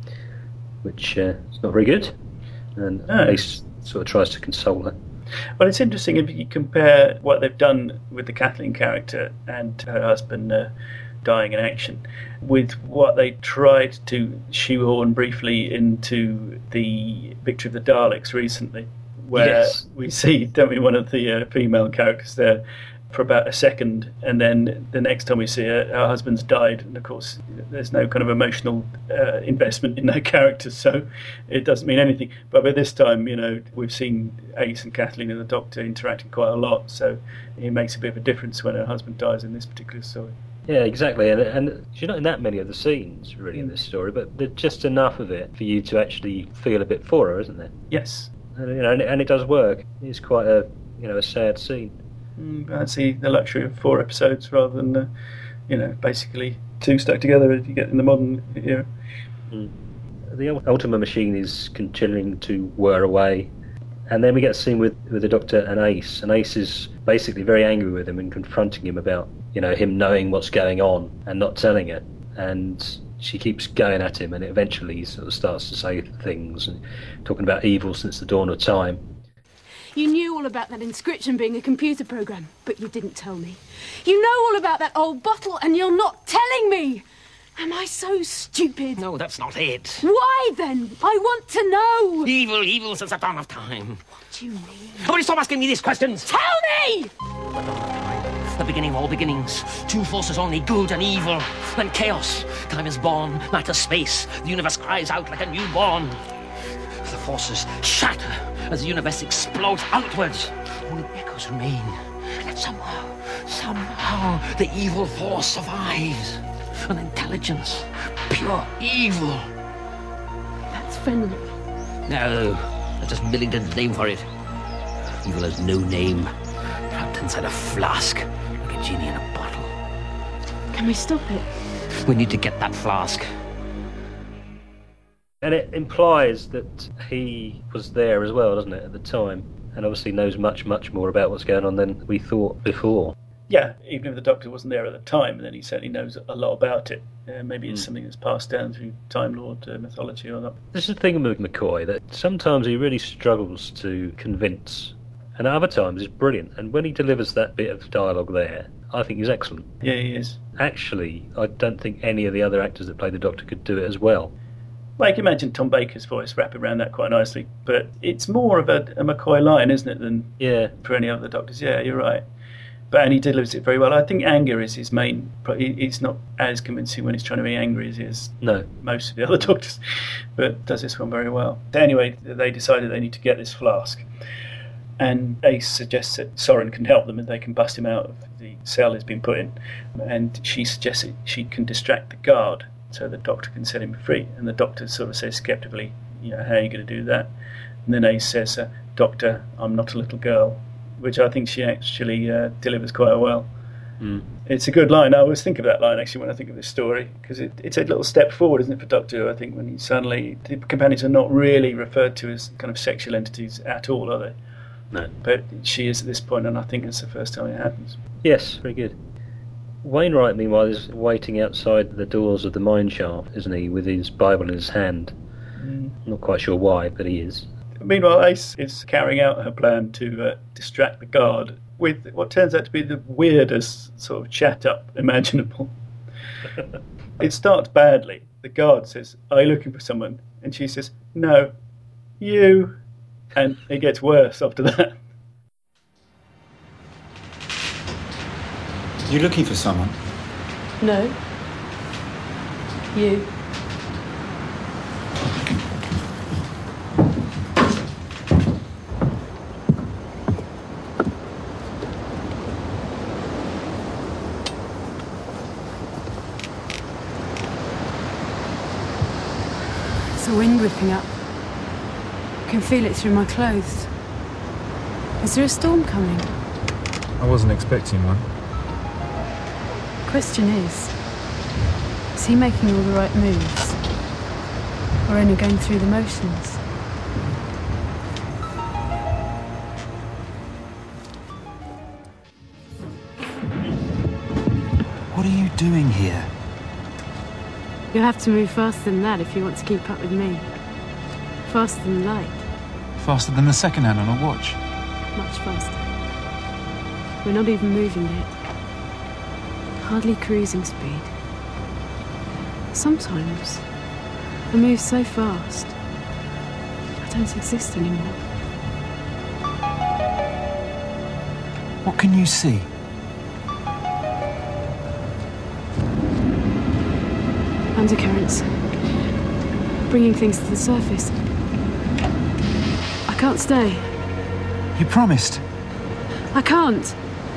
S3: which is not very good. And Ace sort of tries to console her.
S1: Well, it's interesting if you compare what they've done with the Kathleen character and her husband dying in action with what they tried to shoehorn briefly into the Victory of the Daleks recently, where we see, don't we, one of the female characters there for about a second, and then the next time we see her, her husband's died, and of course there's no kind of emotional investment in that character, so it doesn't mean anything. But by this time, we've seen Ace and Kathleen and the Doctor interacting quite a lot, so it makes a bit of a difference when her husband dies in this particular story.
S3: Yeah, exactly, and you're not in that many of the scenes really in this story, but there's just enough of it for you to actually feel a bit for her, isn't there?
S1: Yes,
S3: and it does work. It's quite a sad scene.
S1: I see the luxury of 4 episodes rather than basically 2 stuck together as you get in the modern era.
S3: The Ultima machine is continuing to whir away, and then we get a scene with the Doctor and Ace is basically very angry with him and confronting him about him knowing what's going on and not telling it, and she keeps going at him, and eventually he sort of starts to say things and talking about evil since the dawn of time.
S4: You knew all about that inscription being a computer program, but you didn't tell me. You know all about that old bottle, and you're not telling me. Am I so stupid?
S5: No, that's not it.
S4: Why, then? I want to know.
S5: Evil since the dawn of time.
S4: What do you mean?
S5: Oh, stop asking me these questions.
S4: Tell me!
S5: the beginning of all beginnings. Two forces only, good and evil. Then chaos. Time is born, matter, space. The universe cries out like a newborn. The forces shatter as the universe explodes outwards. Only echoes remain. And somehow, the evil force survives. An intelligence, pure evil.
S4: That's Venom.
S5: No, that's just Millington's name for it. Evil has no name. Trapped inside a flask, like a genie in a bottle.
S4: Can we stop it?
S5: We need to get that flask.
S3: And it implies that he was there as well, doesn't it, at the time? And obviously knows much, much more about what's going on than we thought before.
S1: Yeah, even if the Doctor wasn't there at the time, then he certainly knows a lot about it. Maybe it's something that's passed down through Time Lord mythology or not.
S3: This is the thing with McCoy, that sometimes he really struggles to convince, and at other times he's brilliant. And when he delivers that bit of dialogue there, I think he's excellent.
S1: Yeah, he is.
S3: Actually, I don't think any of the other actors that play the Doctor could do it as well.
S1: Well, I can imagine Tom Baker's voice wrapping around that quite nicely, but it's more of a McCoy line, isn't it, than for any other Doctors. Yeah, you're right. And he delivers it very well. I think anger is his main... He's not as convincing when he's trying to be angry as he is most of the other Doctors, but does this one very well. Anyway, they decided they need to get this flask. And Ace suggests that Soren can help them and they can bust him out of the cell he's been put in. And she suggests that she can distract the guard so the Doctor can set him free. And the Doctor sort of says skeptically, how are you going to do that? And then Ace says, Doctor, I'm not a little girl, which I think she actually delivers quite well. It's a good line. I always think of that line, actually, when I think of this story, because it's a little step forward, isn't it, for Doctor Who, I think, when suddenly the companions are not really referred to as kind of sexual entities at all, are they?
S3: No.
S1: But she is at this point, and I think it's the first time it happens.
S3: Yes, very good. Wainwright, meanwhile, is waiting outside the doors of the mine shaft, isn't he, with his Bible in his hand. Not quite sure why, but he is.
S1: Meanwhile, Ace is carrying out her plan to distract the guard with what turns out to be the weirdest sort of chat-up imaginable. It starts badly. The guard says, "Are you looking for someone?" And she says, "No, you." And it gets worse after that.
S6: You looking for someone?
S4: No. You. It's a wind whipping up. I can feel it through my clothes. Is there a storm coming?
S6: I wasn't expecting one.
S4: Question is he making all the right moves? Or only going through the motions?
S6: What are you doing here?
S4: You'll have to move faster than that if you want to keep up with me. Faster than light.
S6: Faster than the second hand on a watch.
S4: Much faster. We're not even moving yet. Hardly cruising speed. Sometimes I move so fast I don't exist anymore.
S6: What can you see?
S4: Undercurrents. Bringing things to the surface. I can't stay.
S6: You promised.
S4: I can't.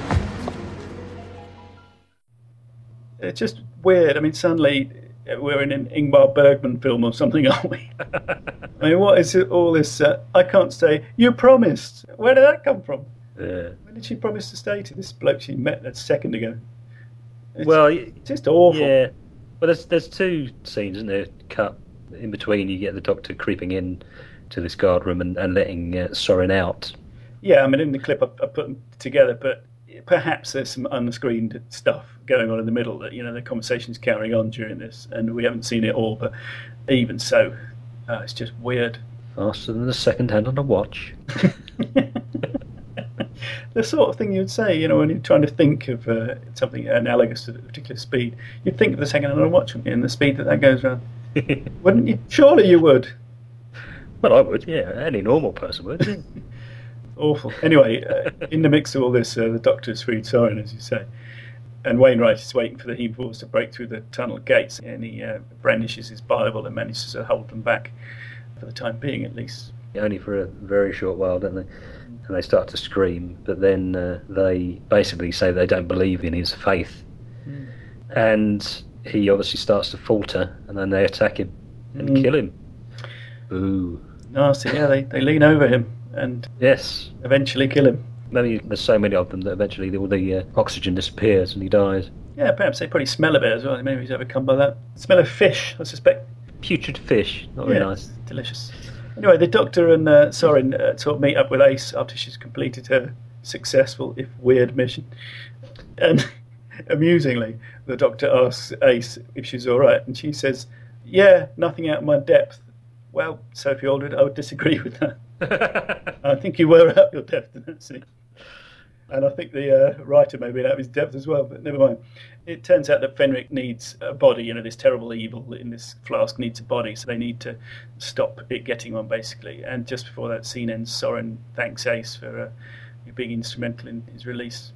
S1: It's just weird. I mean, suddenly we're in an Ingmar Bergman film or something, aren't we? I mean, what is all this? I can't stay. You promised. Where did that come from? When did she promise to stay to this bloke she met a second ago? It's just awful.
S3: Yeah. Well, there's two scenes, isn't there? Cut in between. You get the Doctor creeping in to this guard room and letting Soren out.
S1: Yeah, I mean, in the clip I put them together, but perhaps there's some unscreened stuff going on in the middle that, the conversation's carrying on during this, and we haven't seen it all, but even so, it's just weird.
S3: Faster than the second hand on a watch.
S1: The sort of thing you'd say, when you're trying to think of something analogous to a particular speed, you'd think of the second hand on a watch and the speed that goes around. Wouldn't you? Surely you would.
S3: Well, I would, yeah. Any normal person would.
S1: Awful. Anyway, in the mix of all this, the Doctor's freed Sorin, as you say. And Wainwright is waiting for the Hemovores to break through the tunnel gates, and he brandishes his Bible and manages to hold them back, for the time being at least.
S3: Only for a very short while, don't they? And they start to scream, but then they basically say they don't believe in his faith. And he obviously starts to falter, and then they attack him and kill him. Ooh.
S1: Nasty, yeah, they lean over him and
S3: Yes.
S1: eventually kill him.
S3: Maybe there's so many of them that eventually all the oxygen disappears and he dies.
S1: Yeah, perhaps they probably smell a bit as well. Maybe he's overcome by that. Smell of fish, I suspect.
S3: Putrid fish, not very nice.
S1: Delicious. Anyway, the Doctor and Sorin sort of meet up with Ace after she's completed her successful, if weird, mission. And amusingly, the Doctor asks Ace if she's all right, and she says, "Yeah, nothing out of my depth." Well, Sophie Aldred, I would disagree with that. I think you were out of your depth in that scene. And I think the writer may be out of his depth as well, but never mind. It turns out that Fenric needs a body, this terrible evil in this flask needs a body, so they need to stop it getting one, basically. And just before that scene ends, Sorin thanks Ace for being instrumental in his release.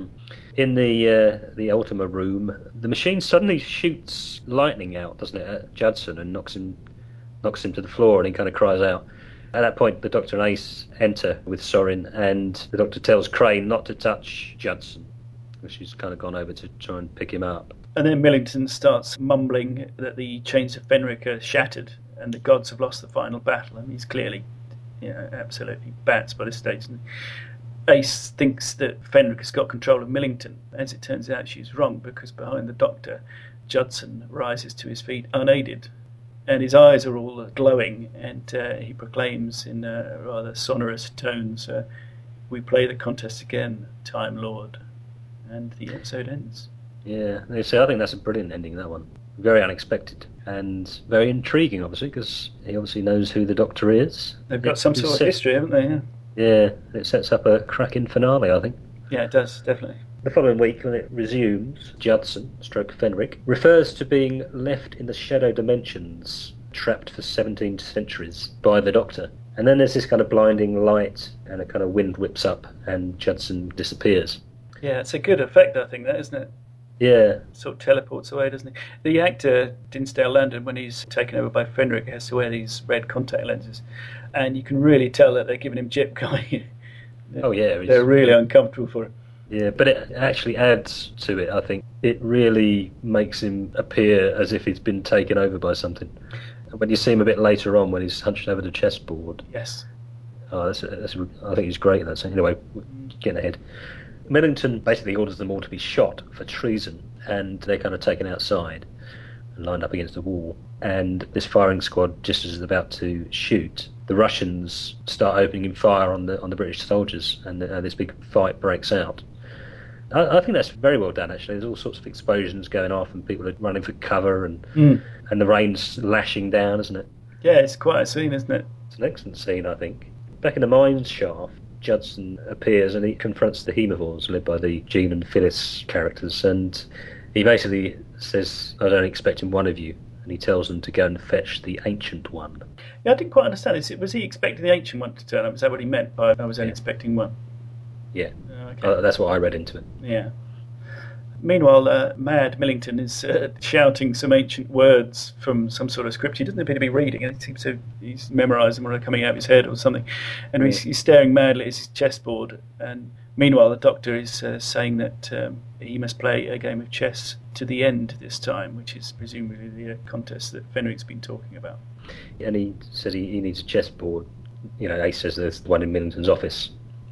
S3: In the Ultima room, the machine suddenly shoots lightning out, doesn't it, at Judson and knocks him to the floor, and he kind of cries out. At that point, the Doctor and Ace enter with Sorin, and the Doctor tells Crane not to touch Judson, because she's kind of gone over to try and pick him up.
S1: And then Millington starts mumbling that the chains of Fenric are shattered and the gods have lost the final battle, and he's clearly absolutely bats by this stage. And Ace thinks that Fenric has got control of Millington. As it turns out, she's wrong, because behind the Doctor, Judson rises to his feet unaided, and his eyes are all glowing, and he proclaims in rather sonorous tones, "We play the contest again, Time Lord." And the episode ends.
S3: Yeah, so I think that's a brilliant ending, that one. Very unexpected and very intriguing, obviously, because he obviously knows who the Doctor is.
S1: They've got some sort of history, haven't they?
S3: Yeah, it sets up a cracking finale, I think.
S1: Yeah, it does, definitely.
S3: The following week, when it resumes, Judson, stroke Fenric, refers to being left in the shadow dimensions, trapped for 17 centuries by the Doctor. And then there's this kind of blinding light, and a kind of wind whips up, and Judson disappears.
S1: Yeah, it's a good effect, I think, that, isn't it?
S3: Yeah.
S1: Sort of teleports away, doesn't he? The actor, Dinsdale Landon, when he's taken over by Fenric, has to wear these red contact lenses. And you can really tell that they're giving him Jip Guy.
S3: Oh, yeah.
S1: They're really uncomfortable for him.
S3: Yeah, but it actually adds to it, I think. It really makes him appear as if he's been taken over by something. And when you see him a bit later on, when he's hunched over the chessboard.
S1: Yes.
S3: Oh, I think he's great in that scene. Anyway, getting ahead. Millington basically orders them all to be shot for treason, and they're kind of taken outside and lined up against the wall. And this firing squad, just as it's about to shoot, the Russians start opening fire on the British soldiers, and this big fight breaks out. I think that's very well done, actually. There's all sorts of explosions going off, and people are running for cover, and the rain's lashing down, isn't it?
S1: Yeah, it's quite a scene, isn't it?
S3: It's an excellent scene, I think. Back in the mine shaft, Judson appears and he confronts the Hemovores, led by the Jean and Phyllis characters, and he basically says, "I was only expecting one of you," and he tells them to go and fetch the Ancient One.
S1: Yeah, I didn't quite understand this. Was he expecting the Ancient One to turn up? Is that what he meant by "I was only expecting one"?
S3: Yeah.
S1: Okay.
S3: That's what I read into it.
S1: Yeah. Meanwhile, Mad Millington is shouting some ancient words from some sort of script. He doesn't appear to be reading, and it seems he's memorised them or coming out of his head or something. And he's staring madly at his chessboard. And meanwhile, the Doctor is saying that he must play a game of chess to the end this time, which is presumably the contest that Fenric's been talking about.
S3: And he says he needs a chessboard. Ace says there's one in Millington's office.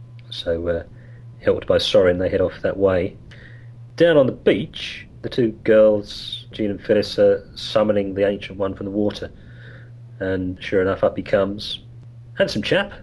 S3: So, helped by Sorin, they head off that way. Down on the beach, the two girls, Jean and Phyllis, are summoning the Ancient One from the water. And sure enough, up he comes. Handsome chap.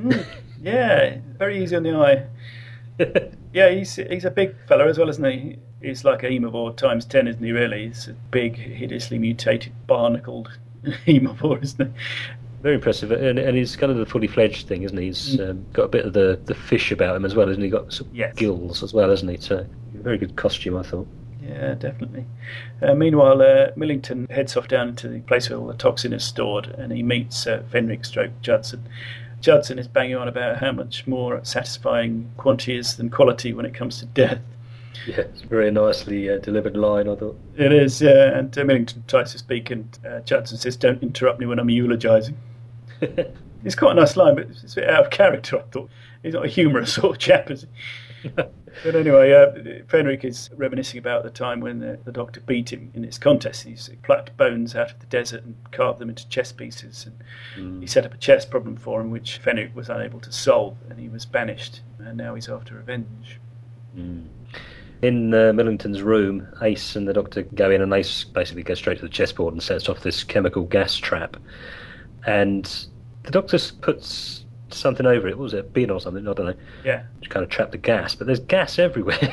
S1: Yeah, very easy on the eye. Yeah, he's a big fella as well, isn't he? He's like a Hemovore times 10, isn't he, really? He's a big, hideously mutated, barnacled Hemovore, isn't he?
S3: Very impressive, and he's kind of the fully fledged thing, isn't he? He's got a bit of the fish about him as well, isn't he? Got some gills as well, hasn't he? So, very good costume, I thought.
S1: Yeah, definitely. Meanwhile, Millington heads off down to the place where all the toxin is stored, and he meets Fenric / Judson. Judson is banging on about how much more satisfying quantity is than quality when it comes to death.
S3: Yeah, it's a very nicely delivered line, I thought.
S1: It is, yeah. And Millington tries to speak, and Judson says, "Don't interrupt me when I'm eulogising." It's quite a nice line, but it's a bit out of character, I thought. He's not a humorous sort of chap, is he? But anyway, Fenric is reminiscing about the time when the Doctor beat him in this contest. He's plucked bones out of the desert and carved them into chess pieces. And he set up a chess problem for him, which Fenric was unable to solve, and he was banished. And now he's after revenge.
S3: In Millington's room, Ace and the Doctor go in, and Ace basically goes straight to the chessboard and sets off this chemical gas trap. And the Doctor puts something over it. What was it? A bin or something? I don't know.
S1: Yeah.
S3: To kind of trap the gas, but there's gas everywhere.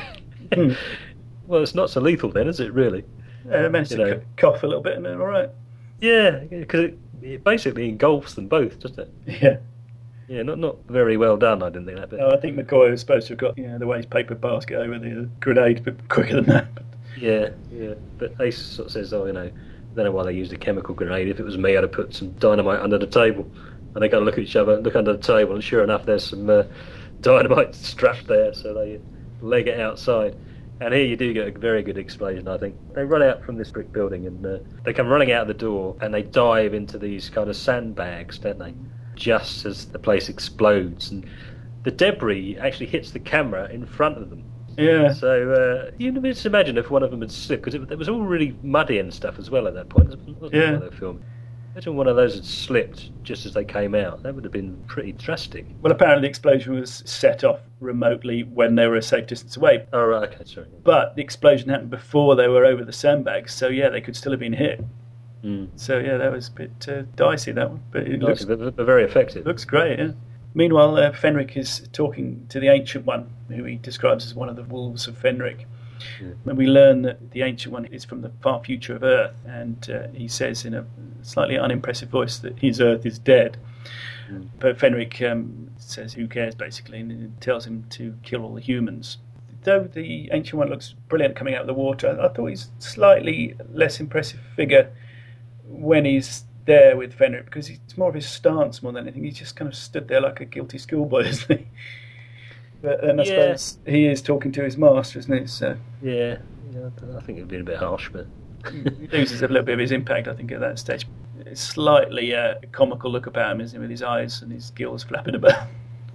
S3: Well, it's not so lethal then, is it, really?
S1: I managed to cough a little bit and then all right.
S3: Yeah, because it basically engulfs them both, doesn't it?
S1: Yeah.
S3: Yeah, not very well done, I didn't think that bit.
S1: No, I think McCoy was supposed to have got the waste paper basket over the grenade a bit quicker than that. But...
S3: Yeah. But Ace sort of says, I don't know why they used a chemical grenade. If it was me, I'd have put some dynamite under the table. And they kind of look at each other, look under the table, and sure enough, there's some dynamite strapped there, so they leg it outside. And here you do get a very good explosion, I think. They run out from this brick building, and they come running out of the door, and they dive into these kind of sandbags, don't they? Just as the place explodes, and the debris actually hits the camera in front of them.
S1: Yeah.
S3: So you can just imagine if one of them had slipped, because it was all really muddy and stuff as well at that point, wasn't it?
S1: Yeah.
S3: While they were filming. Imagine one of those had slipped just as they came out. That would have been pretty drastic.
S1: Well, apparently the explosion was set off remotely when they were a safe distance away.
S3: Oh, right, okay, sorry.
S1: But the explosion happened before they were over the sandbags, so yeah, they could still have been hit. So yeah, that was a bit dicey, that one. But it
S3: Dicey, but very effective.
S1: looks great, yeah. Meanwhile, Fenric is talking to the Ancient One, who he describes as one of the wolves of Fenric. And we learn that the Ancient One is from the far future of Earth, and he says in a slightly unimpressive voice that his Earth is dead. But Fenric says who cares, basically, and tells him to kill all the humans. Though the Ancient One looks brilliant coming out of the water, I thought he's slightly less impressive figure when he's there with Fenric, because it's more of his stance more than anything. He's just kind of stood there like a guilty schoolboy, isn't he? But then I suppose he is talking to his master, isn't he? So
S3: Yeah, I think it would be a bit harsh, but
S1: he loses a little bit of his impact, I think, at that stage. It's slightly comical look about him, isn't it, with his eyes and his gills flapping about.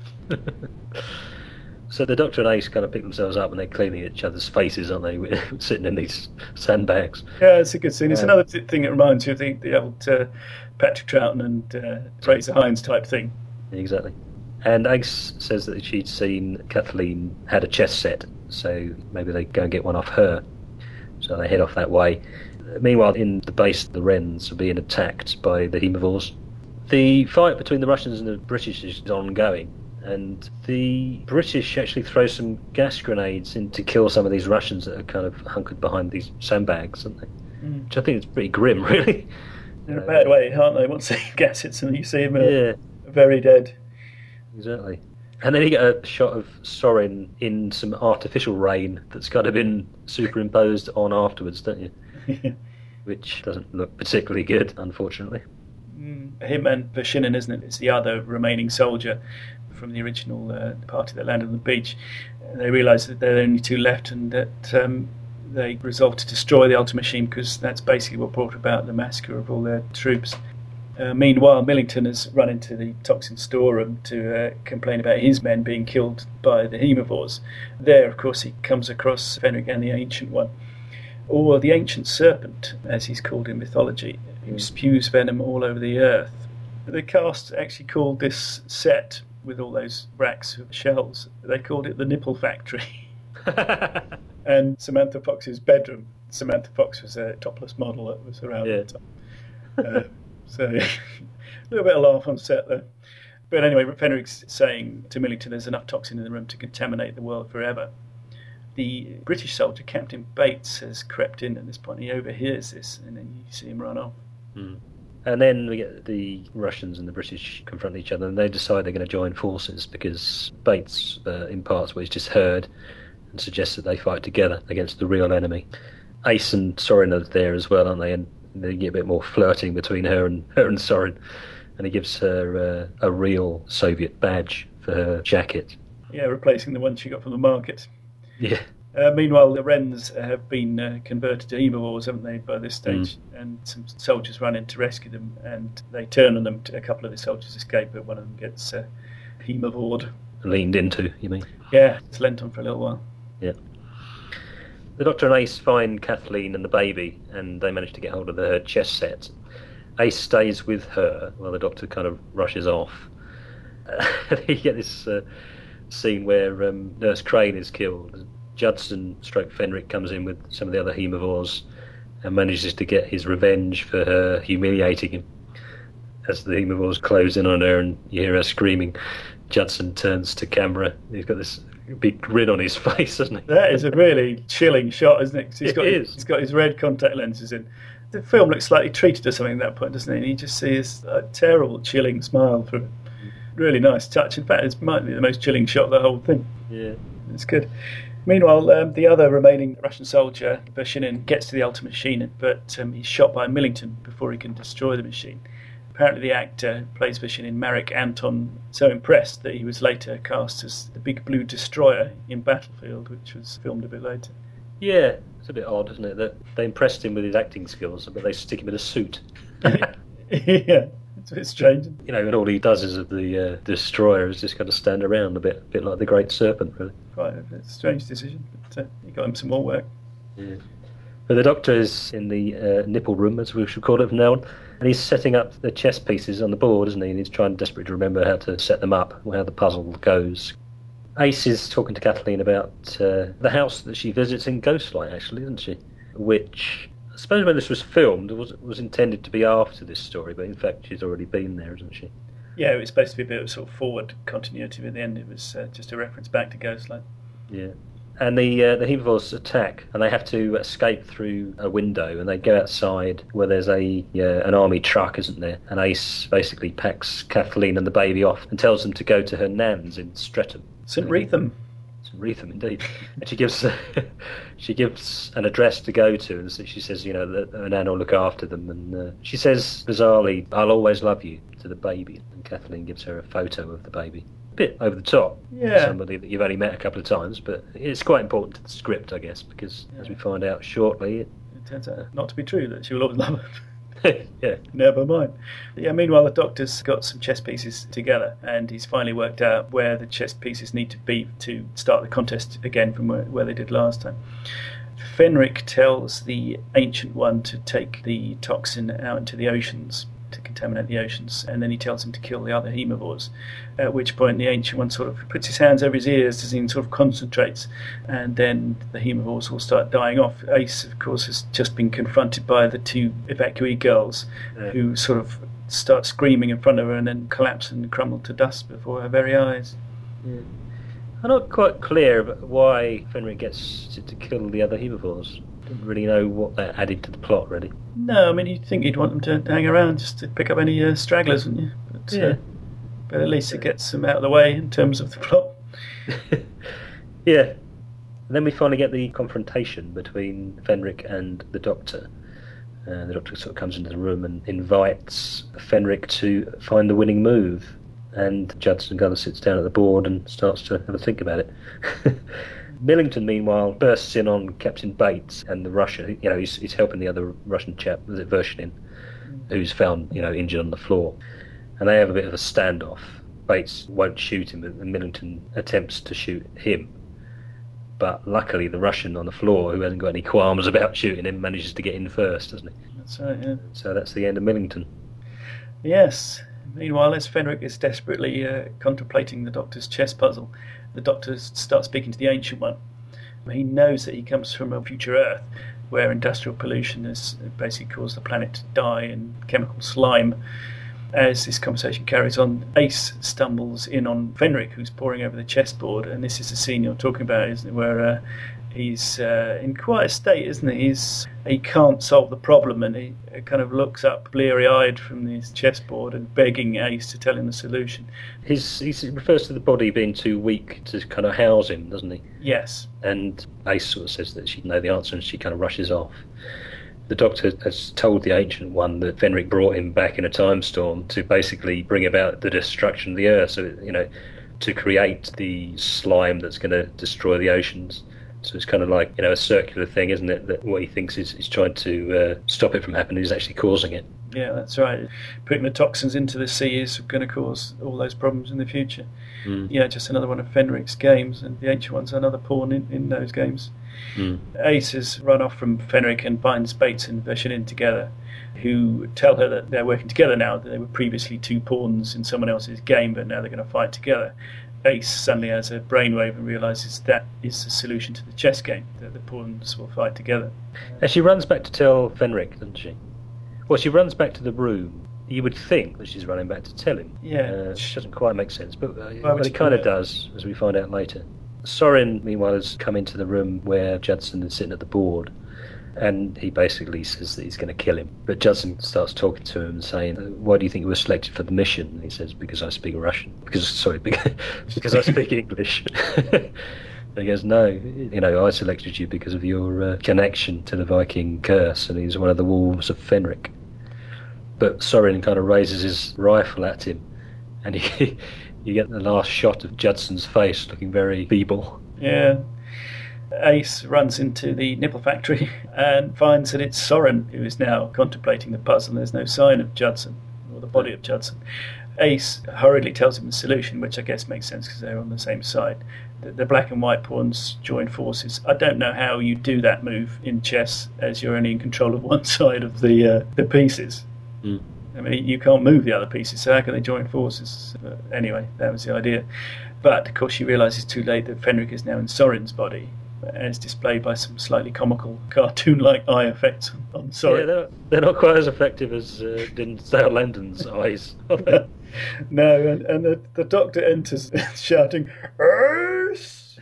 S3: So the Doctor and Ace kind of pick themselves up and they're cleaning each other's faces, aren't they? Sitting in these sandbags.
S1: Yeah, it's a good scene. It's another thing that reminds you of the old Patrick Troughton and Fraser Hines type thing.
S3: Exactly. And Ace says that she'd seen Kathleen had a chess set, so maybe they go and get one off her. So they head off that way. Meanwhile, in the base, the Wrens are being attacked by the Haemovores. The fight between the Russians and the British is ongoing, and the British actually throw some gas grenades in to kill some of these Russians that are kind of hunkered behind these sandbags, aren't they? Which I think is pretty grim, really.
S1: In a bad way, aren't they? Once the gas hits them, you see them very dead.
S3: Exactly. And then you get a shot of Sorin in some artificial rain that's kind of been superimposed on afterwards, don't you? Which doesn't look particularly good, unfortunately.
S1: Him and Vershinin, isn't it? It's the other remaining soldier from the original party that landed on the beach. They realise that there are only two left, and that they resolve to destroy the Ultra Machine, because that's basically what brought about the massacre of all their troops. Meanwhile, Millington has run into the toxin storeroom to complain about his men being killed by the Haemovores. There, of course, he comes across Fenric and the Ancient One, or the Ancient Serpent, as he's called in mythology, who spews venom all over the earth. The cast actually called this set, with all those racks of shells, they called it the Nipple Factory. And Samantha Fox's bedroom. Samantha Fox was a topless model that was around at the time. So a little bit of laugh on set there. But anyway, Fenric's saying to Millington there's enough toxin in the room to contaminate the world forever. The British soldier, Captain Bates, has crept in at this point. He overhears this, and then you see him run off.
S3: And then we get the Russians and the British confront each other, and they decide they're going to join forces, because Bates imparts what he's just heard and suggests that they fight together against the real enemy. Ace and Sorin are there as well, aren't they? And they get a bit more flirting between her and Sorin. and he gives her a real Soviet badge for her jacket.
S1: Yeah, replacing the one she got from the market.
S3: Yeah.
S1: Meanwhile, the Wrens have been converted to herbivores, haven't they, by this stage? And some soldiers run in to rescue them, and they turn on them. A couple of the soldiers escape, but one of them gets herbivores.
S3: Leaned into, you mean?
S1: Yeah, it's lent on for a little while.
S3: Yeah. The Doctor and Ace find Kathleen and the baby, and they manage to get hold of her chess set. Ace stays with her while the Doctor kind of rushes off. You get this scene where Nurse Crane is killed. Judson / Fenric comes in with some of the other herbivores and manages to get his revenge for her humiliating him. As the herbivores close in on her and you hear her screaming, Judson turns to camera. He's got this big grin on his face, hasn't he?
S1: That is a really chilling shot, isn't it? 'Cause
S3: It is.
S1: He's got his red contact lenses in. The film looks slightly treated to something at that point, doesn't it? And you just see this terrible, chilling smile from it. Really nice touch. In fact, it might be the most chilling shot of the whole thing.
S3: Yeah.
S1: It's good. Meanwhile, the other remaining Russian soldier, Vershinin, gets to the Ultimate Machine, but he's shot by Millington before he can destroy the machine. Apparently the actor who plays Vershinin, Marek Anton, so impressed that he was later cast as the Big Blue Destroyer in Battlefield, which was filmed a bit later.
S3: Yeah, it's a bit odd, isn't it, that they impressed him with his acting skills, but they stick him in a suit.
S1: Yeah, it's a bit strange.
S3: You know, and all he does is of the destroyer is just kind of stand around a bit like the Great Serpent, really.
S1: Quite a strange decision, but he got him some more work.
S3: Yeah. But the Doctor is in the nipple room, as we should call it from now on, and he's setting up the chess pieces on the board, isn't he? And he's trying desperately to remember how to set them up, how the puzzle goes. Ace is talking to Kathleen about the house that she visits in Ghostlight, actually, isn't she? Which, I suppose when this was filmed, was intended to be after this story, but in fact she's already been there, isn't she?
S1: Yeah, it was supposed to be a bit of sort of forward continuity, but at the end it was just a reference back to Ghostlight.
S3: Yeah. And the herbivores attack, and they have to escape through a window, and they go outside where there's an army truck, isn't there? And Ace basically packs Kathleen and the baby off and tells them to go to her nan's in Streatham.
S1: St. Wreatham.
S3: St. Wreatham, indeed. And she gives an address to go to, and so she says, you know, that her nan will look after them. And she says, bizarrely, "I'll always love you," to the baby. And Kathleen gives her a photo of the baby. Bit over the top.
S1: Yeah.
S3: Somebody that you've only met a couple of times, but it's quite important to the script, I guess, because as we find out shortly,
S1: It turns out not to be true, that she will always love him.
S3: yeah.
S1: Never mind. Yeah, meanwhile, the Doctor's got some chess pieces together, and he's finally worked out where the chess pieces need to be to start the contest again from where they did last time. Fenric tells the Ancient One to take the toxin out into the oceans, to contaminate the oceans, and then he tells him to kill the other herbivores, at which point the Ancient One sort of puts his hands over his ears as he sort of concentrates, and then the herbivores will start dying off. Ace, of course, has just been confronted by the two evacuee girls, who sort of start screaming in front of her and then collapse and crumble to dust before her very eyes.
S3: Yeah. I'm not quite clear about why Fenric gets to kill the other herbivores. Don't really know what that added to the plot, really.
S1: No, I mean, you'd think you'd want them to hang around just to pick up any stragglers, wouldn't you? But,
S3: Yeah.
S1: But at least it gets them out of the way in terms of the plot.
S3: Yeah. And then we finally get the confrontation between Fenric and the Doctor. The Doctor sort of comes into the room and invites Fenric to find the winning move. And Judson kind of sits down at the board and starts to have a think about it. Millington, meanwhile, bursts in on Captain Bates and the Russian. You know, he's helping the other Russian chap, was it Vershinin, who's found, you know, injured on the floor. And they have a bit of a standoff. Bates won't shoot him, and Millington attempts to shoot him. But luckily, the Russian on the floor, who hasn't got any qualms about shooting him, manages to get in first, doesn't he?
S1: That's right, yeah.
S3: So that's the end of Millington.
S1: Yes. Meanwhile, as Fenric is desperately contemplating the Doctor's chess puzzle, the Doctor starts speaking to the Ancient One. He knows that he comes from a future Earth where industrial pollution has basically caused the planet to die in chemical slime. As this conversation carries on, Ace stumbles in on Fenric, who's poring over the chessboard, and this is the scene you're talking about, isn't it, where he's in quite a state, isn't he? He can't solve the problem, and he kind of looks up bleary-eyed from his chessboard and begging Ace to tell him the solution.
S3: He refers to the body being too weak to kind of house him, doesn't he?
S1: Yes.
S3: And Ace sort of says that she can know the answer, and she kind of rushes off. The Doctor has told the Ancient One that Fenric brought him back in a time storm to basically bring about the destruction of the Earth, so, to create the slime that's going to destroy the oceans. So it's kind of like, a circular thing, isn't it? That what he thinks is trying to stop it from happening is actually causing it.
S1: Yeah, that's right. Putting the toxins into the sea is going to cause all those problems in the future. Just another one of Fenric's games, and the Ancient One's another pawn in those games. Ace has run off from Fenric and finds Bates and Verschunin together, who tell her that they're working together now, that they were previously two pawns in someone else's game, but now they're going to fight together. Ace suddenly has a brainwave and realises that is the solution to the chess game, that the pawns will fight together.
S3: And she runs back to tell Fenric, doesn't she? Well, she runs back to the room. You would think that she's running back to tell him.
S1: Yeah.
S3: Which doesn't quite make sense, but it kind of does, as we find out later. Sorin, meanwhile, has come into the room where Judson is sitting at the board, and he basically says that he's going to kill him. But Judson starts talking to him and saying, "Why do you think you were selected for the mission?" And he says, "Because I speak Russian." Because I speak English. And he goes, "No, I selected you because of your connection to the Viking curse, and he's one of the wolves of Fenric." But Sorin kind of raises his rifle at him, and you get the last shot of Judson's face looking very feeble.
S1: Yeah. Ace runs into the nipple factory and finds that it's Sorin who is now contemplating the puzzle. There's no sign of Judson, or the body of Judson. Ace hurriedly tells him the solution, which I guess makes sense because they're on the same side. The black and white pawns join forces. I don't know how you do that move in chess, as you're only in control of one side of the pieces. I mean, you can't move the other pieces, so how can they join forces? Anyway, that was the idea. But, of course, she realises too late that Fenric is now in Sorin's body, as displayed by some slightly comical, cartoon-like eye effects on Sorin.
S3: Yeah, they're not quite as effective as Dale Landon's eyes, are they?
S1: No, and the Doctor enters shouting, "Ace!"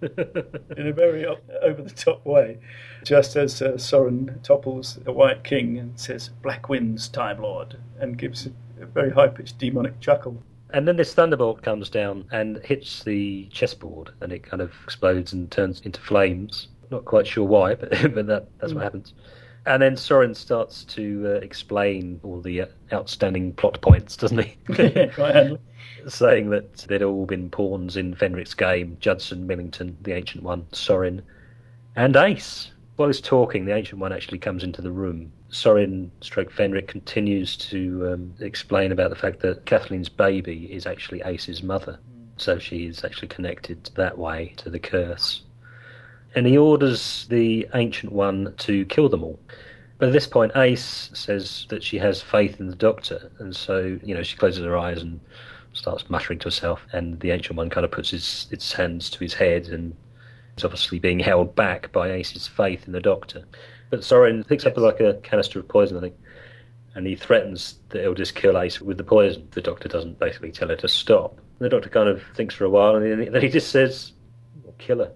S1: in a very over-the-top way, just as Sorin topples the White King and says, "Black winds, Time Lord," and gives a very high-pitched demonic chuckle.
S3: And then this thunderbolt comes down and hits the chessboard, and it kind of explodes and turns into flames. Not quite sure why, but that's what happens. And then Sorin starts to explain all the outstanding plot points, doesn't he?
S1: Yeah, quite handily.
S3: Saying that they'd all been pawns in Fenric's game: Judson, Millington, the Ancient One, Sorin, and Ace. While he's talking, the Ancient One actually comes into the room. Sorin / Fenric continues to explain about the fact that Kathleen's baby is actually Ace's mother, so she is actually connected that way to the curse. And he orders the Ancient One to kill them all. But at this point, Ace says that she has faith in the Doctor, and so, she closes her eyes and starts muttering to herself, and the Ancient One kind of puts its hands to his head, and it's obviously being held back by Ace's faith in the Doctor. But Sorin picks up like a canister of poison, I think, and he threatens that he'll just kill Ace with the poison. The Doctor doesn't basically tell her to stop. The Doctor kind of thinks for a while, and then he just says, "Kill her."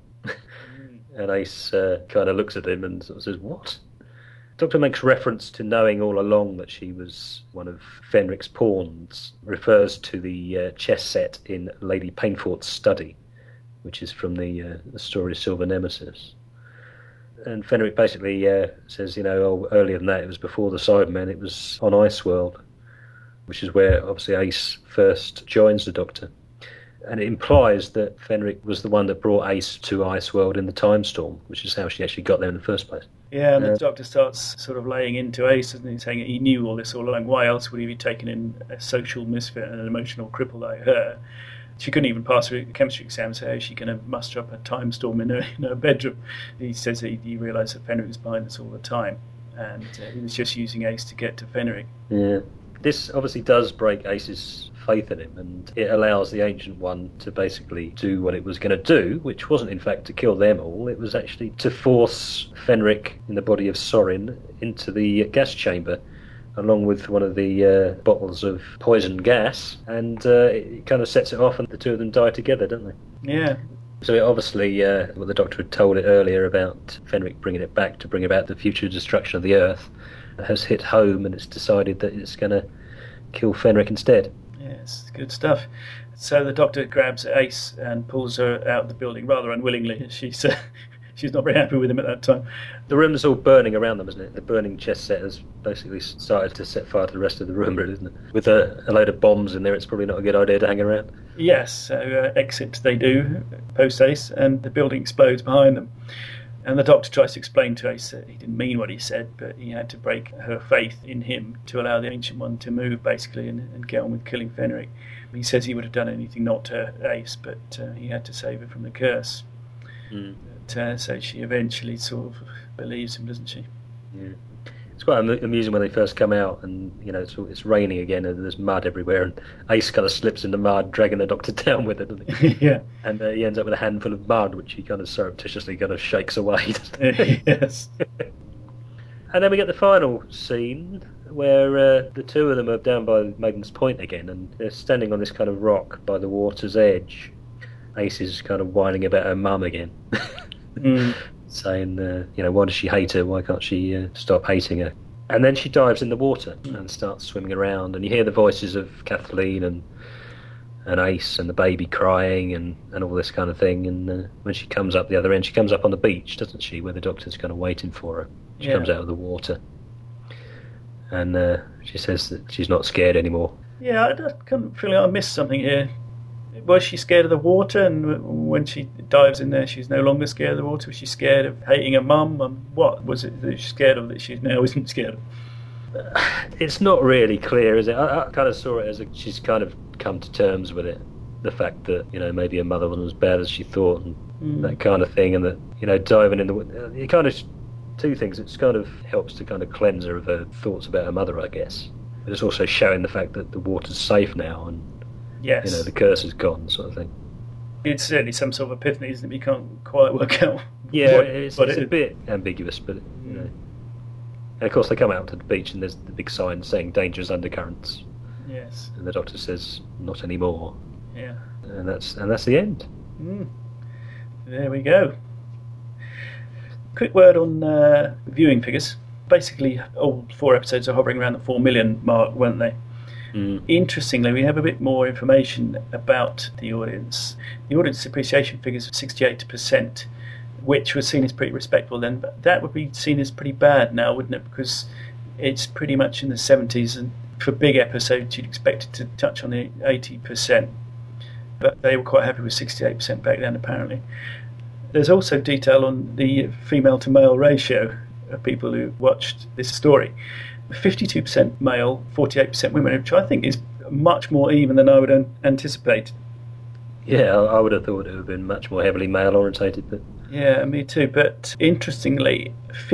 S3: And Ace kind of looks at him and sort of says, "What?" The Doctor makes reference to knowing all along that she was one of Fenric's pawns, refers to the chess set in Lady Painfort's study, which is from the story Silver Nemesis. And Fenric basically says, earlier than that, it was before the Cybermen, it was on Iceworld, which is where, obviously, Ace first joins the Doctor. And it implies that Fenric was the one that brought Ace to Iceworld in the Time Storm, which is how she actually got there in the first place.
S1: Yeah, and the Doctor starts sort of laying into Ace, and he's saying he knew all this all along. Why else would he be taking in a social misfit and an emotional cripple like her? She couldn't even pass her chemistry exam, so how is she going to muster up a time storm in her bedroom? He says that he realised that Fenric was behind this all the time, and he was just using Ace to get to Fenric.
S3: Yeah. This obviously does break Ace's faith in him, and it allows the Ancient One to basically do what it was going to do, which wasn't in fact to kill them all. It was actually to force Fenric in the body of Sorin into the gas chamber, along with one of the bottles of poison gas, and it kind of sets it off, and the two of them die together, don't they?
S1: Yeah.
S3: So it obviously, what the Doctor had told it earlier about Fenric bringing it back to bring about the future destruction of the Earth has hit home, and it's decided that it's going to kill Fenric instead.
S1: Yes, good stuff. So the Doctor grabs Ace and pulls her out of the building rather unwillingly. She's she's not very happy with him at that time.
S3: The room's all burning around them, isn't it? The burning chess set has basically started to set fire to the rest of the room, really, isn't it? With a load of bombs in there, it's probably not a good idea to hang around.
S1: Yes, so exit they do, post-Ace, and the building explodes behind them. And the Doctor tries to explain to Ace that he didn't mean what he said, but he had to break her faith in him to allow the Ancient One to move, basically, and get on with killing Fenric. He says he would have done anything not to hurt Ace, but he had to save her from the curse. But, so she eventually sort of believes him, doesn't she?
S3: Yeah. It's quite amusing when they first come out, and it's raining again, and there's mud everywhere, and Ace kind of slips in the mud, dragging the Doctor down with it, doesn't he?
S1: Yeah.
S3: And he ends up with a handful of mud, which he kind of surreptitiously kind of shakes away. Doesn't he?
S1: Yes.
S3: And then we get the final scene where the two of them are down by Maiden's Point again, and they're standing on this kind of rock by the water's edge. Ace is kind of whining about her mum again. Saying, why does she hate her? Why can't she stop hating her? And then she dives in the water and starts swimming around, and you hear the voices of Kathleen and Ace and the baby crying and all this kind of thing. And when she comes up the other end, she comes up on the beach, doesn't she, where the Doctor's kind of waiting for her. She comes out of the water, and she says that she's not scared anymore.
S1: Yeah, I kind of feel like I missed something here. Was she scared of the water, and when she dives in there she's no longer scared of the water? Was she scared of hating her mum? What was it that she's scared of that she now isn't scared of?
S3: It's not really clear, is it? I kind of saw it as she's kind of come to terms with it. The fact that, maybe her mother wasn't as bad as she thought, and that kind of thing, and that, diving in the water, it kind of, two things. It kind of helps to kind of cleanse her of her thoughts about her mother, I guess. But it's also showing the fact that the water's safe now, and
S1: yes,
S3: the curse is gone, sort of thing.
S1: It's certainly some sort of epiphany, isn't it? We can't quite work out.
S3: Yeah, it's a bit ambiguous, but And of course, they come out to the beach, and there's the big sign saying "Dangerous undercurrents."
S1: Yes.
S3: And the Doctor says, "Not anymore."
S1: Yeah.
S3: And that's the end.
S1: There we go. Quick word on viewing figures. Basically, all 4 episodes are hovering around the 4 million mark, weren't they? Interestingly, we have a bit more information about the audience. The audience appreciation figures are 68%, which was seen as pretty respectable then, but that would be seen as pretty bad now, wouldn't it? Because it's pretty much in the 70s, and for big episodes you'd expect it to touch on the 80%. But they were quite happy with 68% back then, apparently. There's also detail on the female to male ratio of people who watched this story. 52% male, 48% women, which I think is much more even than I would anticipate.
S3: Yeah, I would have thought it would have been much more heavily male orientated, but
S1: yeah, me too. But interestingly,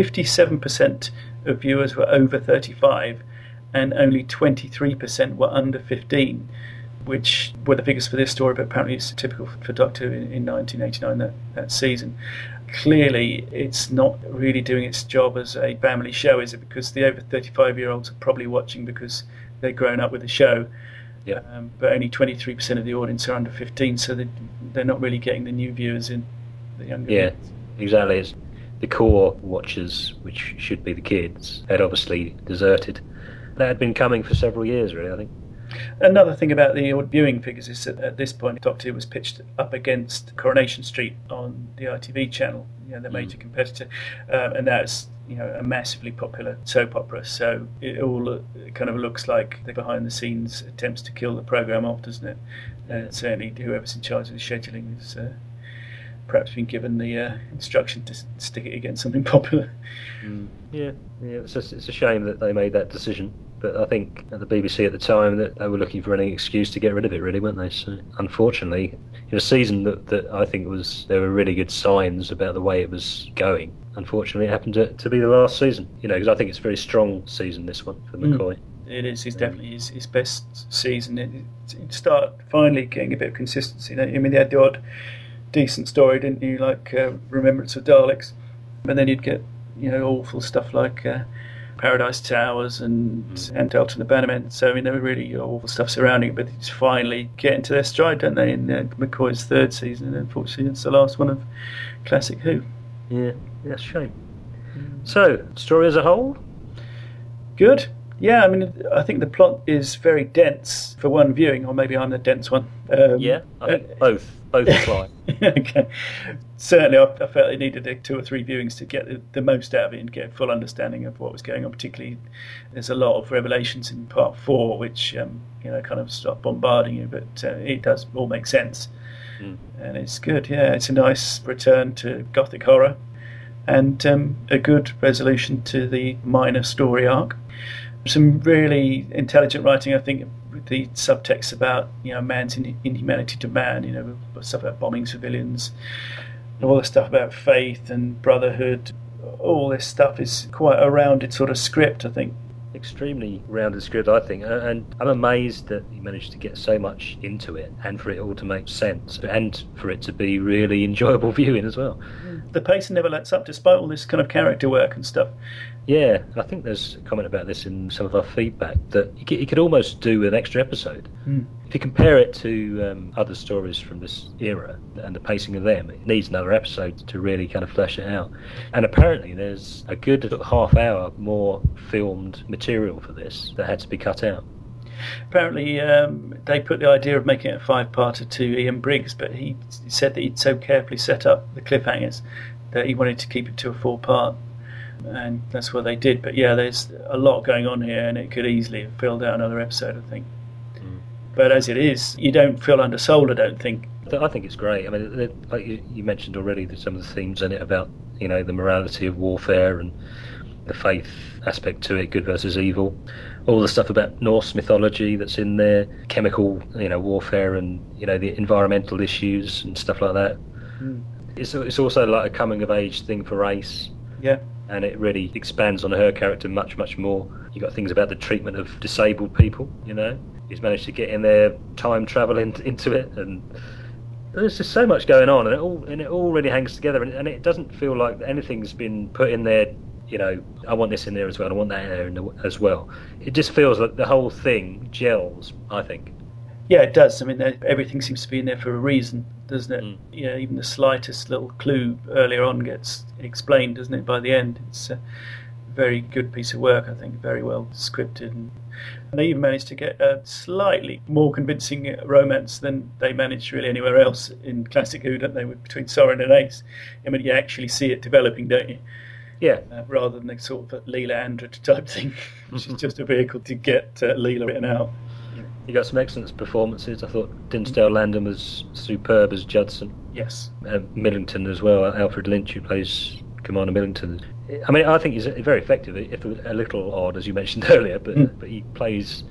S1: 57% of viewers were over 35, and only 23% were under 15, which were the figures for this story. But apparently, it's typical for Doctor in 1989 that season. Clearly, it's not really doing its job as a family show, is it? Because the over 35-year-olds are probably watching because they've grown up with the show.
S3: Yeah.
S1: But only 23% of the audience are under 15, so they're not really getting the new viewers in, the younger viewers.
S3: Exactly. It's the core watchers, which should be the kids, had obviously deserted. That had been coming for several years, really, I think.
S1: Another thing about the viewing figures is that at this point Doctor Who was pitched up against Coronation Street on the ITV channel, their major competitor, and that's a massively popular soap opera, so it all kind of looks like the behind the scenes attempts to kill the programme off, doesn't it? And certainly whoever's in charge of the scheduling has perhaps been given the instruction to stick it against something popular.
S3: Yeah, it's a shame that they made that decision. But I think at the BBC at the time that they were looking for any excuse to get rid of it, really, weren't they? So unfortunately, in a season that I think there were really good signs about the way it was going, unfortunately it happened to be the last season. Because I think it's a very strong season, this one, for McCoy.
S1: It is. It's definitely his best season. It started finally getting a bit of consistency. I mean, they had the odd decent story, didn't you? Like Remembrance of Daleks. And then you'd get, awful stuff like Paradise Towers and Delta and the Bannermen. So, I mean, there were really awful stuff surrounding it, but they just finally get into their stride, don't they, in McCoy's 3rd season. And unfortunately, it's the last one of Classic Who.
S3: Yeah, that's a shame. So, story as a whole?
S1: Good. Yeah, I mean, I think the plot is very dense for one viewing, or maybe I'm the dense one.
S3: I think both apply.
S1: Okay. Certainly, I felt it needed 2 or 3 viewings to get the most out of it and get a full understanding of what was going on. Particularly, there's a lot of revelations in part 4 which kind of start bombarding you, but it does all make sense, and it's good. Yeah, it's a nice return to Gothic horror, and a good resolution to the minor story arc. Some really intelligent writing, I think. The subtext about man's inhumanity to man, stuff about bombing civilians, all the stuff about faith and brotherhood. All this stuff is quite a rounded sort of script, I think.
S3: Extremely rounded script, I think, and I'm amazed that he managed to get so much into it, and for it all to make sense, and for it to be really enjoyable viewing as well.
S1: The pacing never lets up, despite all this kind of character work and stuff.
S3: Yeah, I think there's a comment about this in some of our feedback, that you could almost do an extra episode. If you compare it to other stories from this era and the pacing of them, it needs another episode to really kind of flesh it out. And apparently there's a good half hour more filmed material for this that had to be cut out.
S1: Apparently they put the idea of making it a 5-parter to Ian Briggs, but he said that he'd so carefully set up the cliffhangers that he wanted to keep it to a 4-part. And that's what they did. But yeah, there's a lot going on here, and it could easily have filled out another episode, I think. But as it is, you don't feel undersold, I don't think.
S3: I think it's great. I mean, like you mentioned already, there's some of the themes in it about the morality of warfare and the faith aspect to it, good versus evil. All the stuff about Norse mythology that's in there, chemical warfare, and the environmental issues and stuff like that. It's also like a coming of age thing for Ace.
S1: Yeah.
S3: And it really expands on her character much, much more. You've got things about the treatment of disabled people, He's managed to get in there, time travel into it, and there's just so much going on, and it all really hangs together, and it doesn't feel like anything's been put in there, I want this in there as well, I want that in there as well. It just feels like the whole thing gels, I think.
S1: Yeah, it does. I mean, everything seems to be in there for a reason, doesn't it? Even the slightest little clue earlier on gets explained, doesn't it, by the end? It's a very good piece of work, I think, very well scripted. And they even managed to get a slightly more convincing romance than they managed really anywhere else in classic Who, don't they, between Soren and Ace. I mean, you actually see it developing, don't you?
S3: Yeah.
S1: Rather than the sort of Leela Andrew type thing, which is just a vehicle to get Leela written out.
S3: You got some excellent performances. I thought Dinsdale Landon was superb as Judson.
S1: Yes.
S3: Millington as well, Alfred Lynch, who plays Commander Millington. I mean, I think he's very effective, if a little odd, as you mentioned earlier, but he plays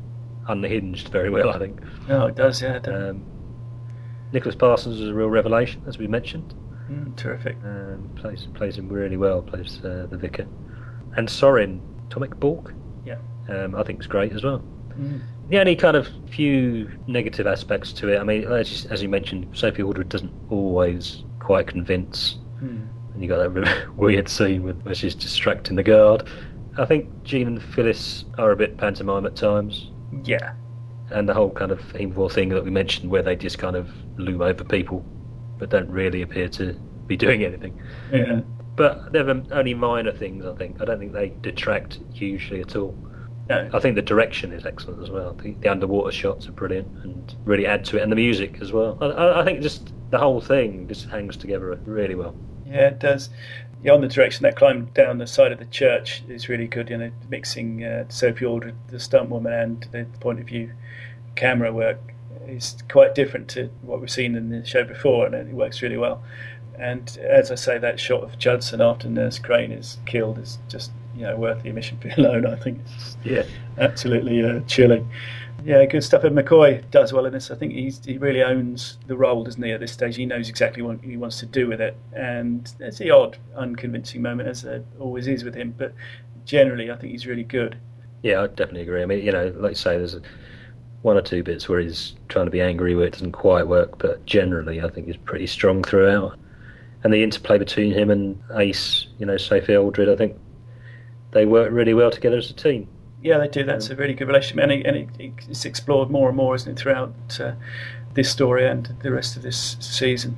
S3: unhinged very well, I think.
S1: Oh, it does, yeah. It does.
S3: Nicholas Parsons was a real revelation, as we mentioned.
S1: Terrific.
S3: Plays him really well, plays the vicar. And Soren, Tomek Bork,
S1: yeah,
S3: I think is great as well. The only kind of few negative aspects to it, I mean, as you mentioned, Sophie Aldred doesn't always quite convince. And you got that really weird scene where she's distracting the guard. I think Jean and Phyllis are a bit pantomime at times.
S1: Yeah.
S3: And the whole kind of Evil thing that we mentioned, where they just kind of loom over people, but don't really appear to be doing anything.
S1: Yeah.
S3: But they're only minor things, I think. I don't think they detract hugely at all.
S1: No.
S3: I think the direction is excellent as well. The underwater shots are brilliant and really add to it, and the music as well. I think just the whole thing just hangs together really well.
S1: Yeah, it does. Yeah, on the direction, that climb down the side of the church is really good. Mixing Sophie Aldred, the stunt woman, and the point of view camera work is quite different to what we've seen in the show before, and it works really well. And as I say, that shot of Judson after Nurse Crane is killed is just worth the admission fee alone. I think it's absolutely chilling. Yeah, good stuff. And McCoy does well in this. I think he really owns the role, doesn't he, at this stage? He knows exactly what he wants to do with it. And there's the odd, unconvincing moment, as there always is with him. But generally, I think he's really good.
S3: Yeah, I definitely agree. I mean, like you say, there's one or two bits where he's trying to be angry where it doesn't quite work. But generally, I think he's pretty strong throughout. And the interplay between him and Ace, Sophie Aldred, I think they work really well together as a team.
S1: Yeah, they do. That's a really good relationship, and it's explored more and more, isn't it, throughout this story and the rest of this season.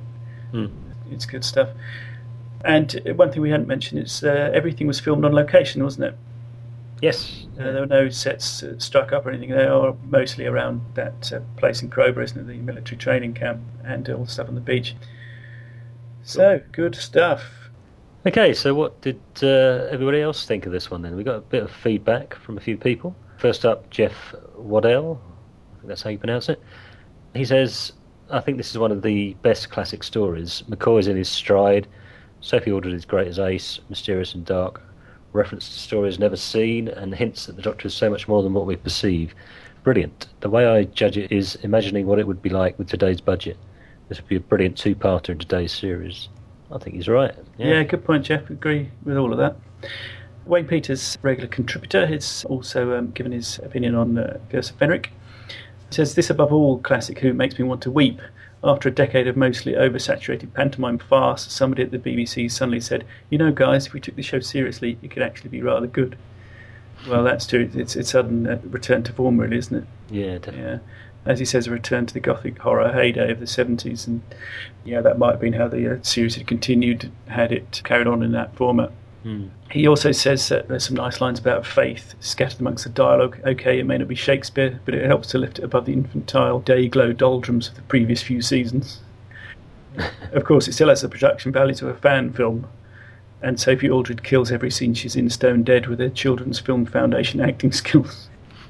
S1: It's good stuff. And one thing we hadn't mentioned is everything was filmed on location, wasn't it?
S3: Yes.
S1: There were no sets struck up or anything. They are mostly around that place in Crowborough, isn't it? The military training camp and all the stuff on the beach. So, good stuff.
S3: Okay, so what did everybody else think of this one then? We got a bit of feedback from a few people. First up, Jeff Waddell. I think that's how you pronounce it. He says, I think this is one of the best classic stories. McCoy's in his stride. Sophie Aldred is great as Ace, mysterious and dark. Reference to stories never seen, and hints that the Doctor is so much more than what we perceive. Brilliant. The way I judge it is imagining what it would be like with today's budget. This would be a brilliant two-parter in today's series. I think he's right.
S1: Yeah, good point, Jeff. Agree with all of that. Wayne Peters, regular contributor, has also given his opinion on Curse of Fenric. He says, this above all classic Who makes me want to weep. After a decade of mostly oversaturated pantomime farce, somebody at the BBC suddenly said, you know, guys, if we took the show seriously, it could actually be rather good. Well, that's true. It's a sudden return to form, really, isn't it?
S3: Yeah, definitely.
S1: Yeah. As he says, a return to the Gothic horror heyday of the 70s. And, yeah, that might have been how the series had continued, had it carried on in that format. He also says that there's some nice lines about faith scattered amongst the dialogue. OK, it may not be Shakespeare, but it helps to lift it above the infantile day-glow doldrums of the previous few seasons. Of course, it still has the production values of a fan film, and Sophie Aldred kills every scene she's in stone dead with her Children's Film Foundation acting skills.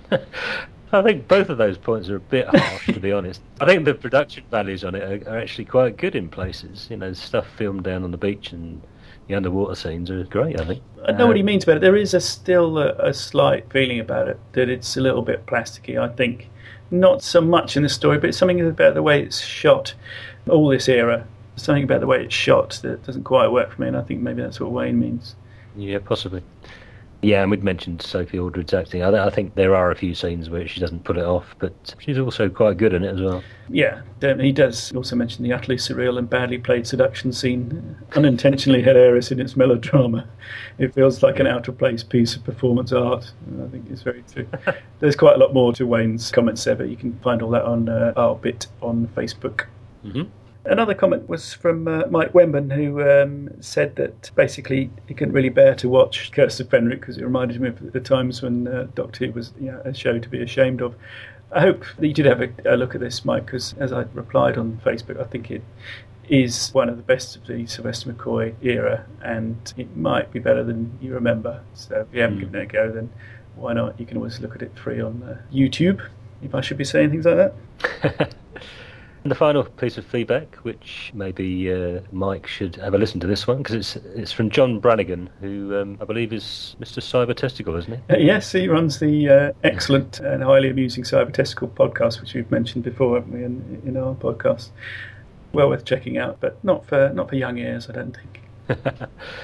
S3: I think both of those points are a bit harsh, to be honest. I think the production values on it are actually quite good in places. You know, stuff filmed down on the beach and the underwater scenes are great, I think.
S1: I know what he means about it. There is still a slight feeling about it, that it's a little bit plasticky, I think. Not so much in the story, but it's something about the way it's shot. All this era, something about the way it's shot that doesn't quite work for me, and I think maybe that's what Wayne means.
S3: Yeah, possibly. Yeah, and we'd mentioned Sophie Aldred's acting. I think there are a few scenes where she doesn't put it off, but she's also quite good in it as well.
S1: Yeah, he does also mention the utterly surreal and badly played seduction scene, unintentionally hilarious in its melodrama. It feels like an out-of-place piece of performance art. I think it's very true. There's quite a lot more to Wayne's comments there, but you can find all that on our bit on Facebook.
S3: Mm-hmm.
S1: Another comment was from Mike Wemben, who said that basically he couldn't really bear to watch Curse of Fenric because it reminded him of the times when Doctor Who was a show to be ashamed of. I hope that you did have a look at this, Mike, because as I replied on Facebook, I think it is one of the best of the Sylvester McCoy era, and it might be better than you remember. So if you haven't given it a go, then why not? You can always look at it free on YouTube, if I should be saying things like that.
S3: And the final piece of feedback, which maybe Mike should have a listen to this one, because it's from John Brannigan, who I believe is Mr. Cyber Testicle, isn't he?
S1: Yes, he runs the excellent and highly amusing Cyber Testicle podcast, which we've mentioned before, haven't we, in our podcast. Well worth checking out, but not for young ears, I don't think.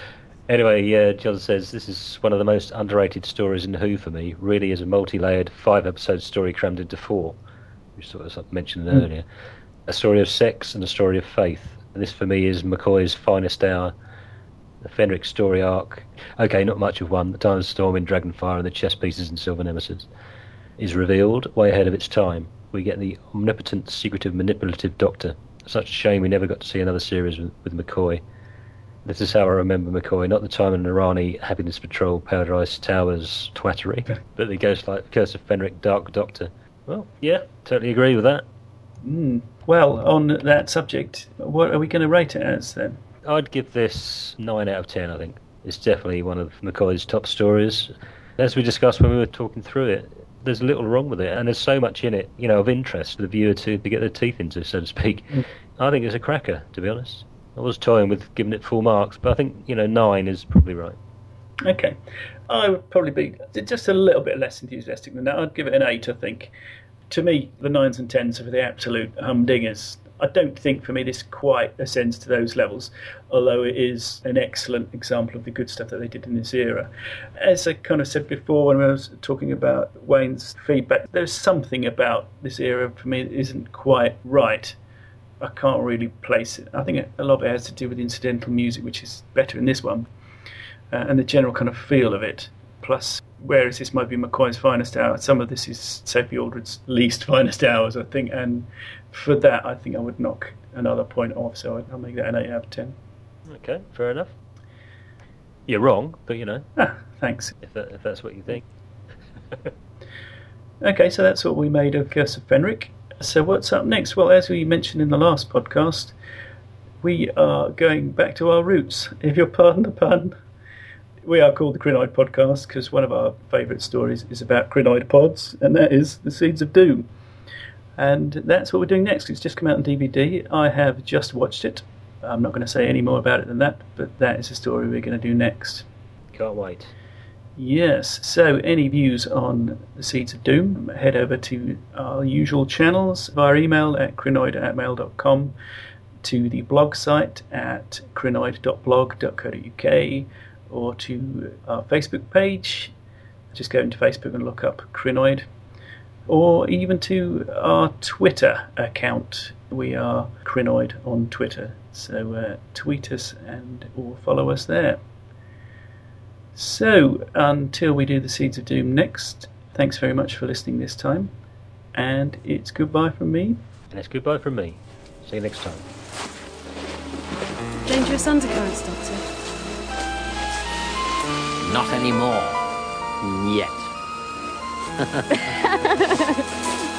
S3: Anyway, John says, this is one of the most underrated stories in Who for me. Really is a multi-layered 5-episode story crammed into 4, which sort of mentioned earlier. A story of sex and a story of faith. And this for me is McCoy's finest hour. The Fenric story arc. Okay, not much of one. The Time of Storm in Dragonfire and the chess pieces in Silver Nemesis is revealed way ahead of its time. We get the omnipotent, secretive, manipulative Doctor. Such a shame we never got to see another series with McCoy. This is how I remember McCoy, not the time in Irani Happiness Patrol, Paradise Towers twattery, but the Ghostlight Curse of Fenric Dark Doctor. Well, yeah, totally agree with that.
S1: Well, on that subject, what are we going to rate it as then?
S3: I'd give this 9 out of 10, I think. It's definitely one of McCoy's top stories. As we discussed when we were talking through it, there's little wrong with it, and there's so much in it, of interest for the viewer to get their teeth into, so to speak. I think it's a cracker, to be honest. I was toying with giving it full marks, but I think, 9 is probably right.
S1: Okay. I would probably be just a little bit less enthusiastic than that. I'd give it an 8, I think. To me, the 9s and 10s are for the absolute humdingers. I don't think, for me, this quite ascends to those levels, although it is an excellent example of the good stuff that they did in this era. As I kind of said before when I was talking about Wayne's feedback, there's something about this era, for me, that isn't quite right. I can't really place it. I think a lot of it has to do with the incidental music, which is better in this one, and the general kind of feel of it. Plus, whereas this might be McCoy's finest hour, some of this is Sophie Aldred's least finest hours, I think, and for that I think I would knock another point off, so I'll make that an 8 out of 10.
S3: Okay, fair enough. You're wrong, but
S1: Thanks.
S3: if that's what you think.
S1: Okay, so that's what we made of Curse of Fenric. So what's up next? Well, as we mentioned in the last podcast, we are going back to our roots. If you'll pardon the pun, we are called the Crinoid Podcast because one of our favourite stories is about crinoid pods, and that is The Seeds of Doom. And that's what we're doing next. It's just come out on DVD. I have just watched it. I'm not going to say any more about it than that, but that is the story we're going to do next.
S3: Can't wait.
S1: Yes, so any views on The Seeds of Doom, head over to our usual channels via email at crinoid@mail.com, to the blog site at crinoid.blog.co.uk, or to our Facebook page. Just go into Facebook and look up Crinoid, or even to our Twitter account. We are Crinoid on Twitter, so tweet us or follow us there. So, until we do The Seeds of Doom next, thanks very much for listening this time, and it's goodbye from me.
S3: And it's goodbye from me. See you next time.
S4: Dangerous undercurrents, Doctor.
S5: Not anymore. Yet.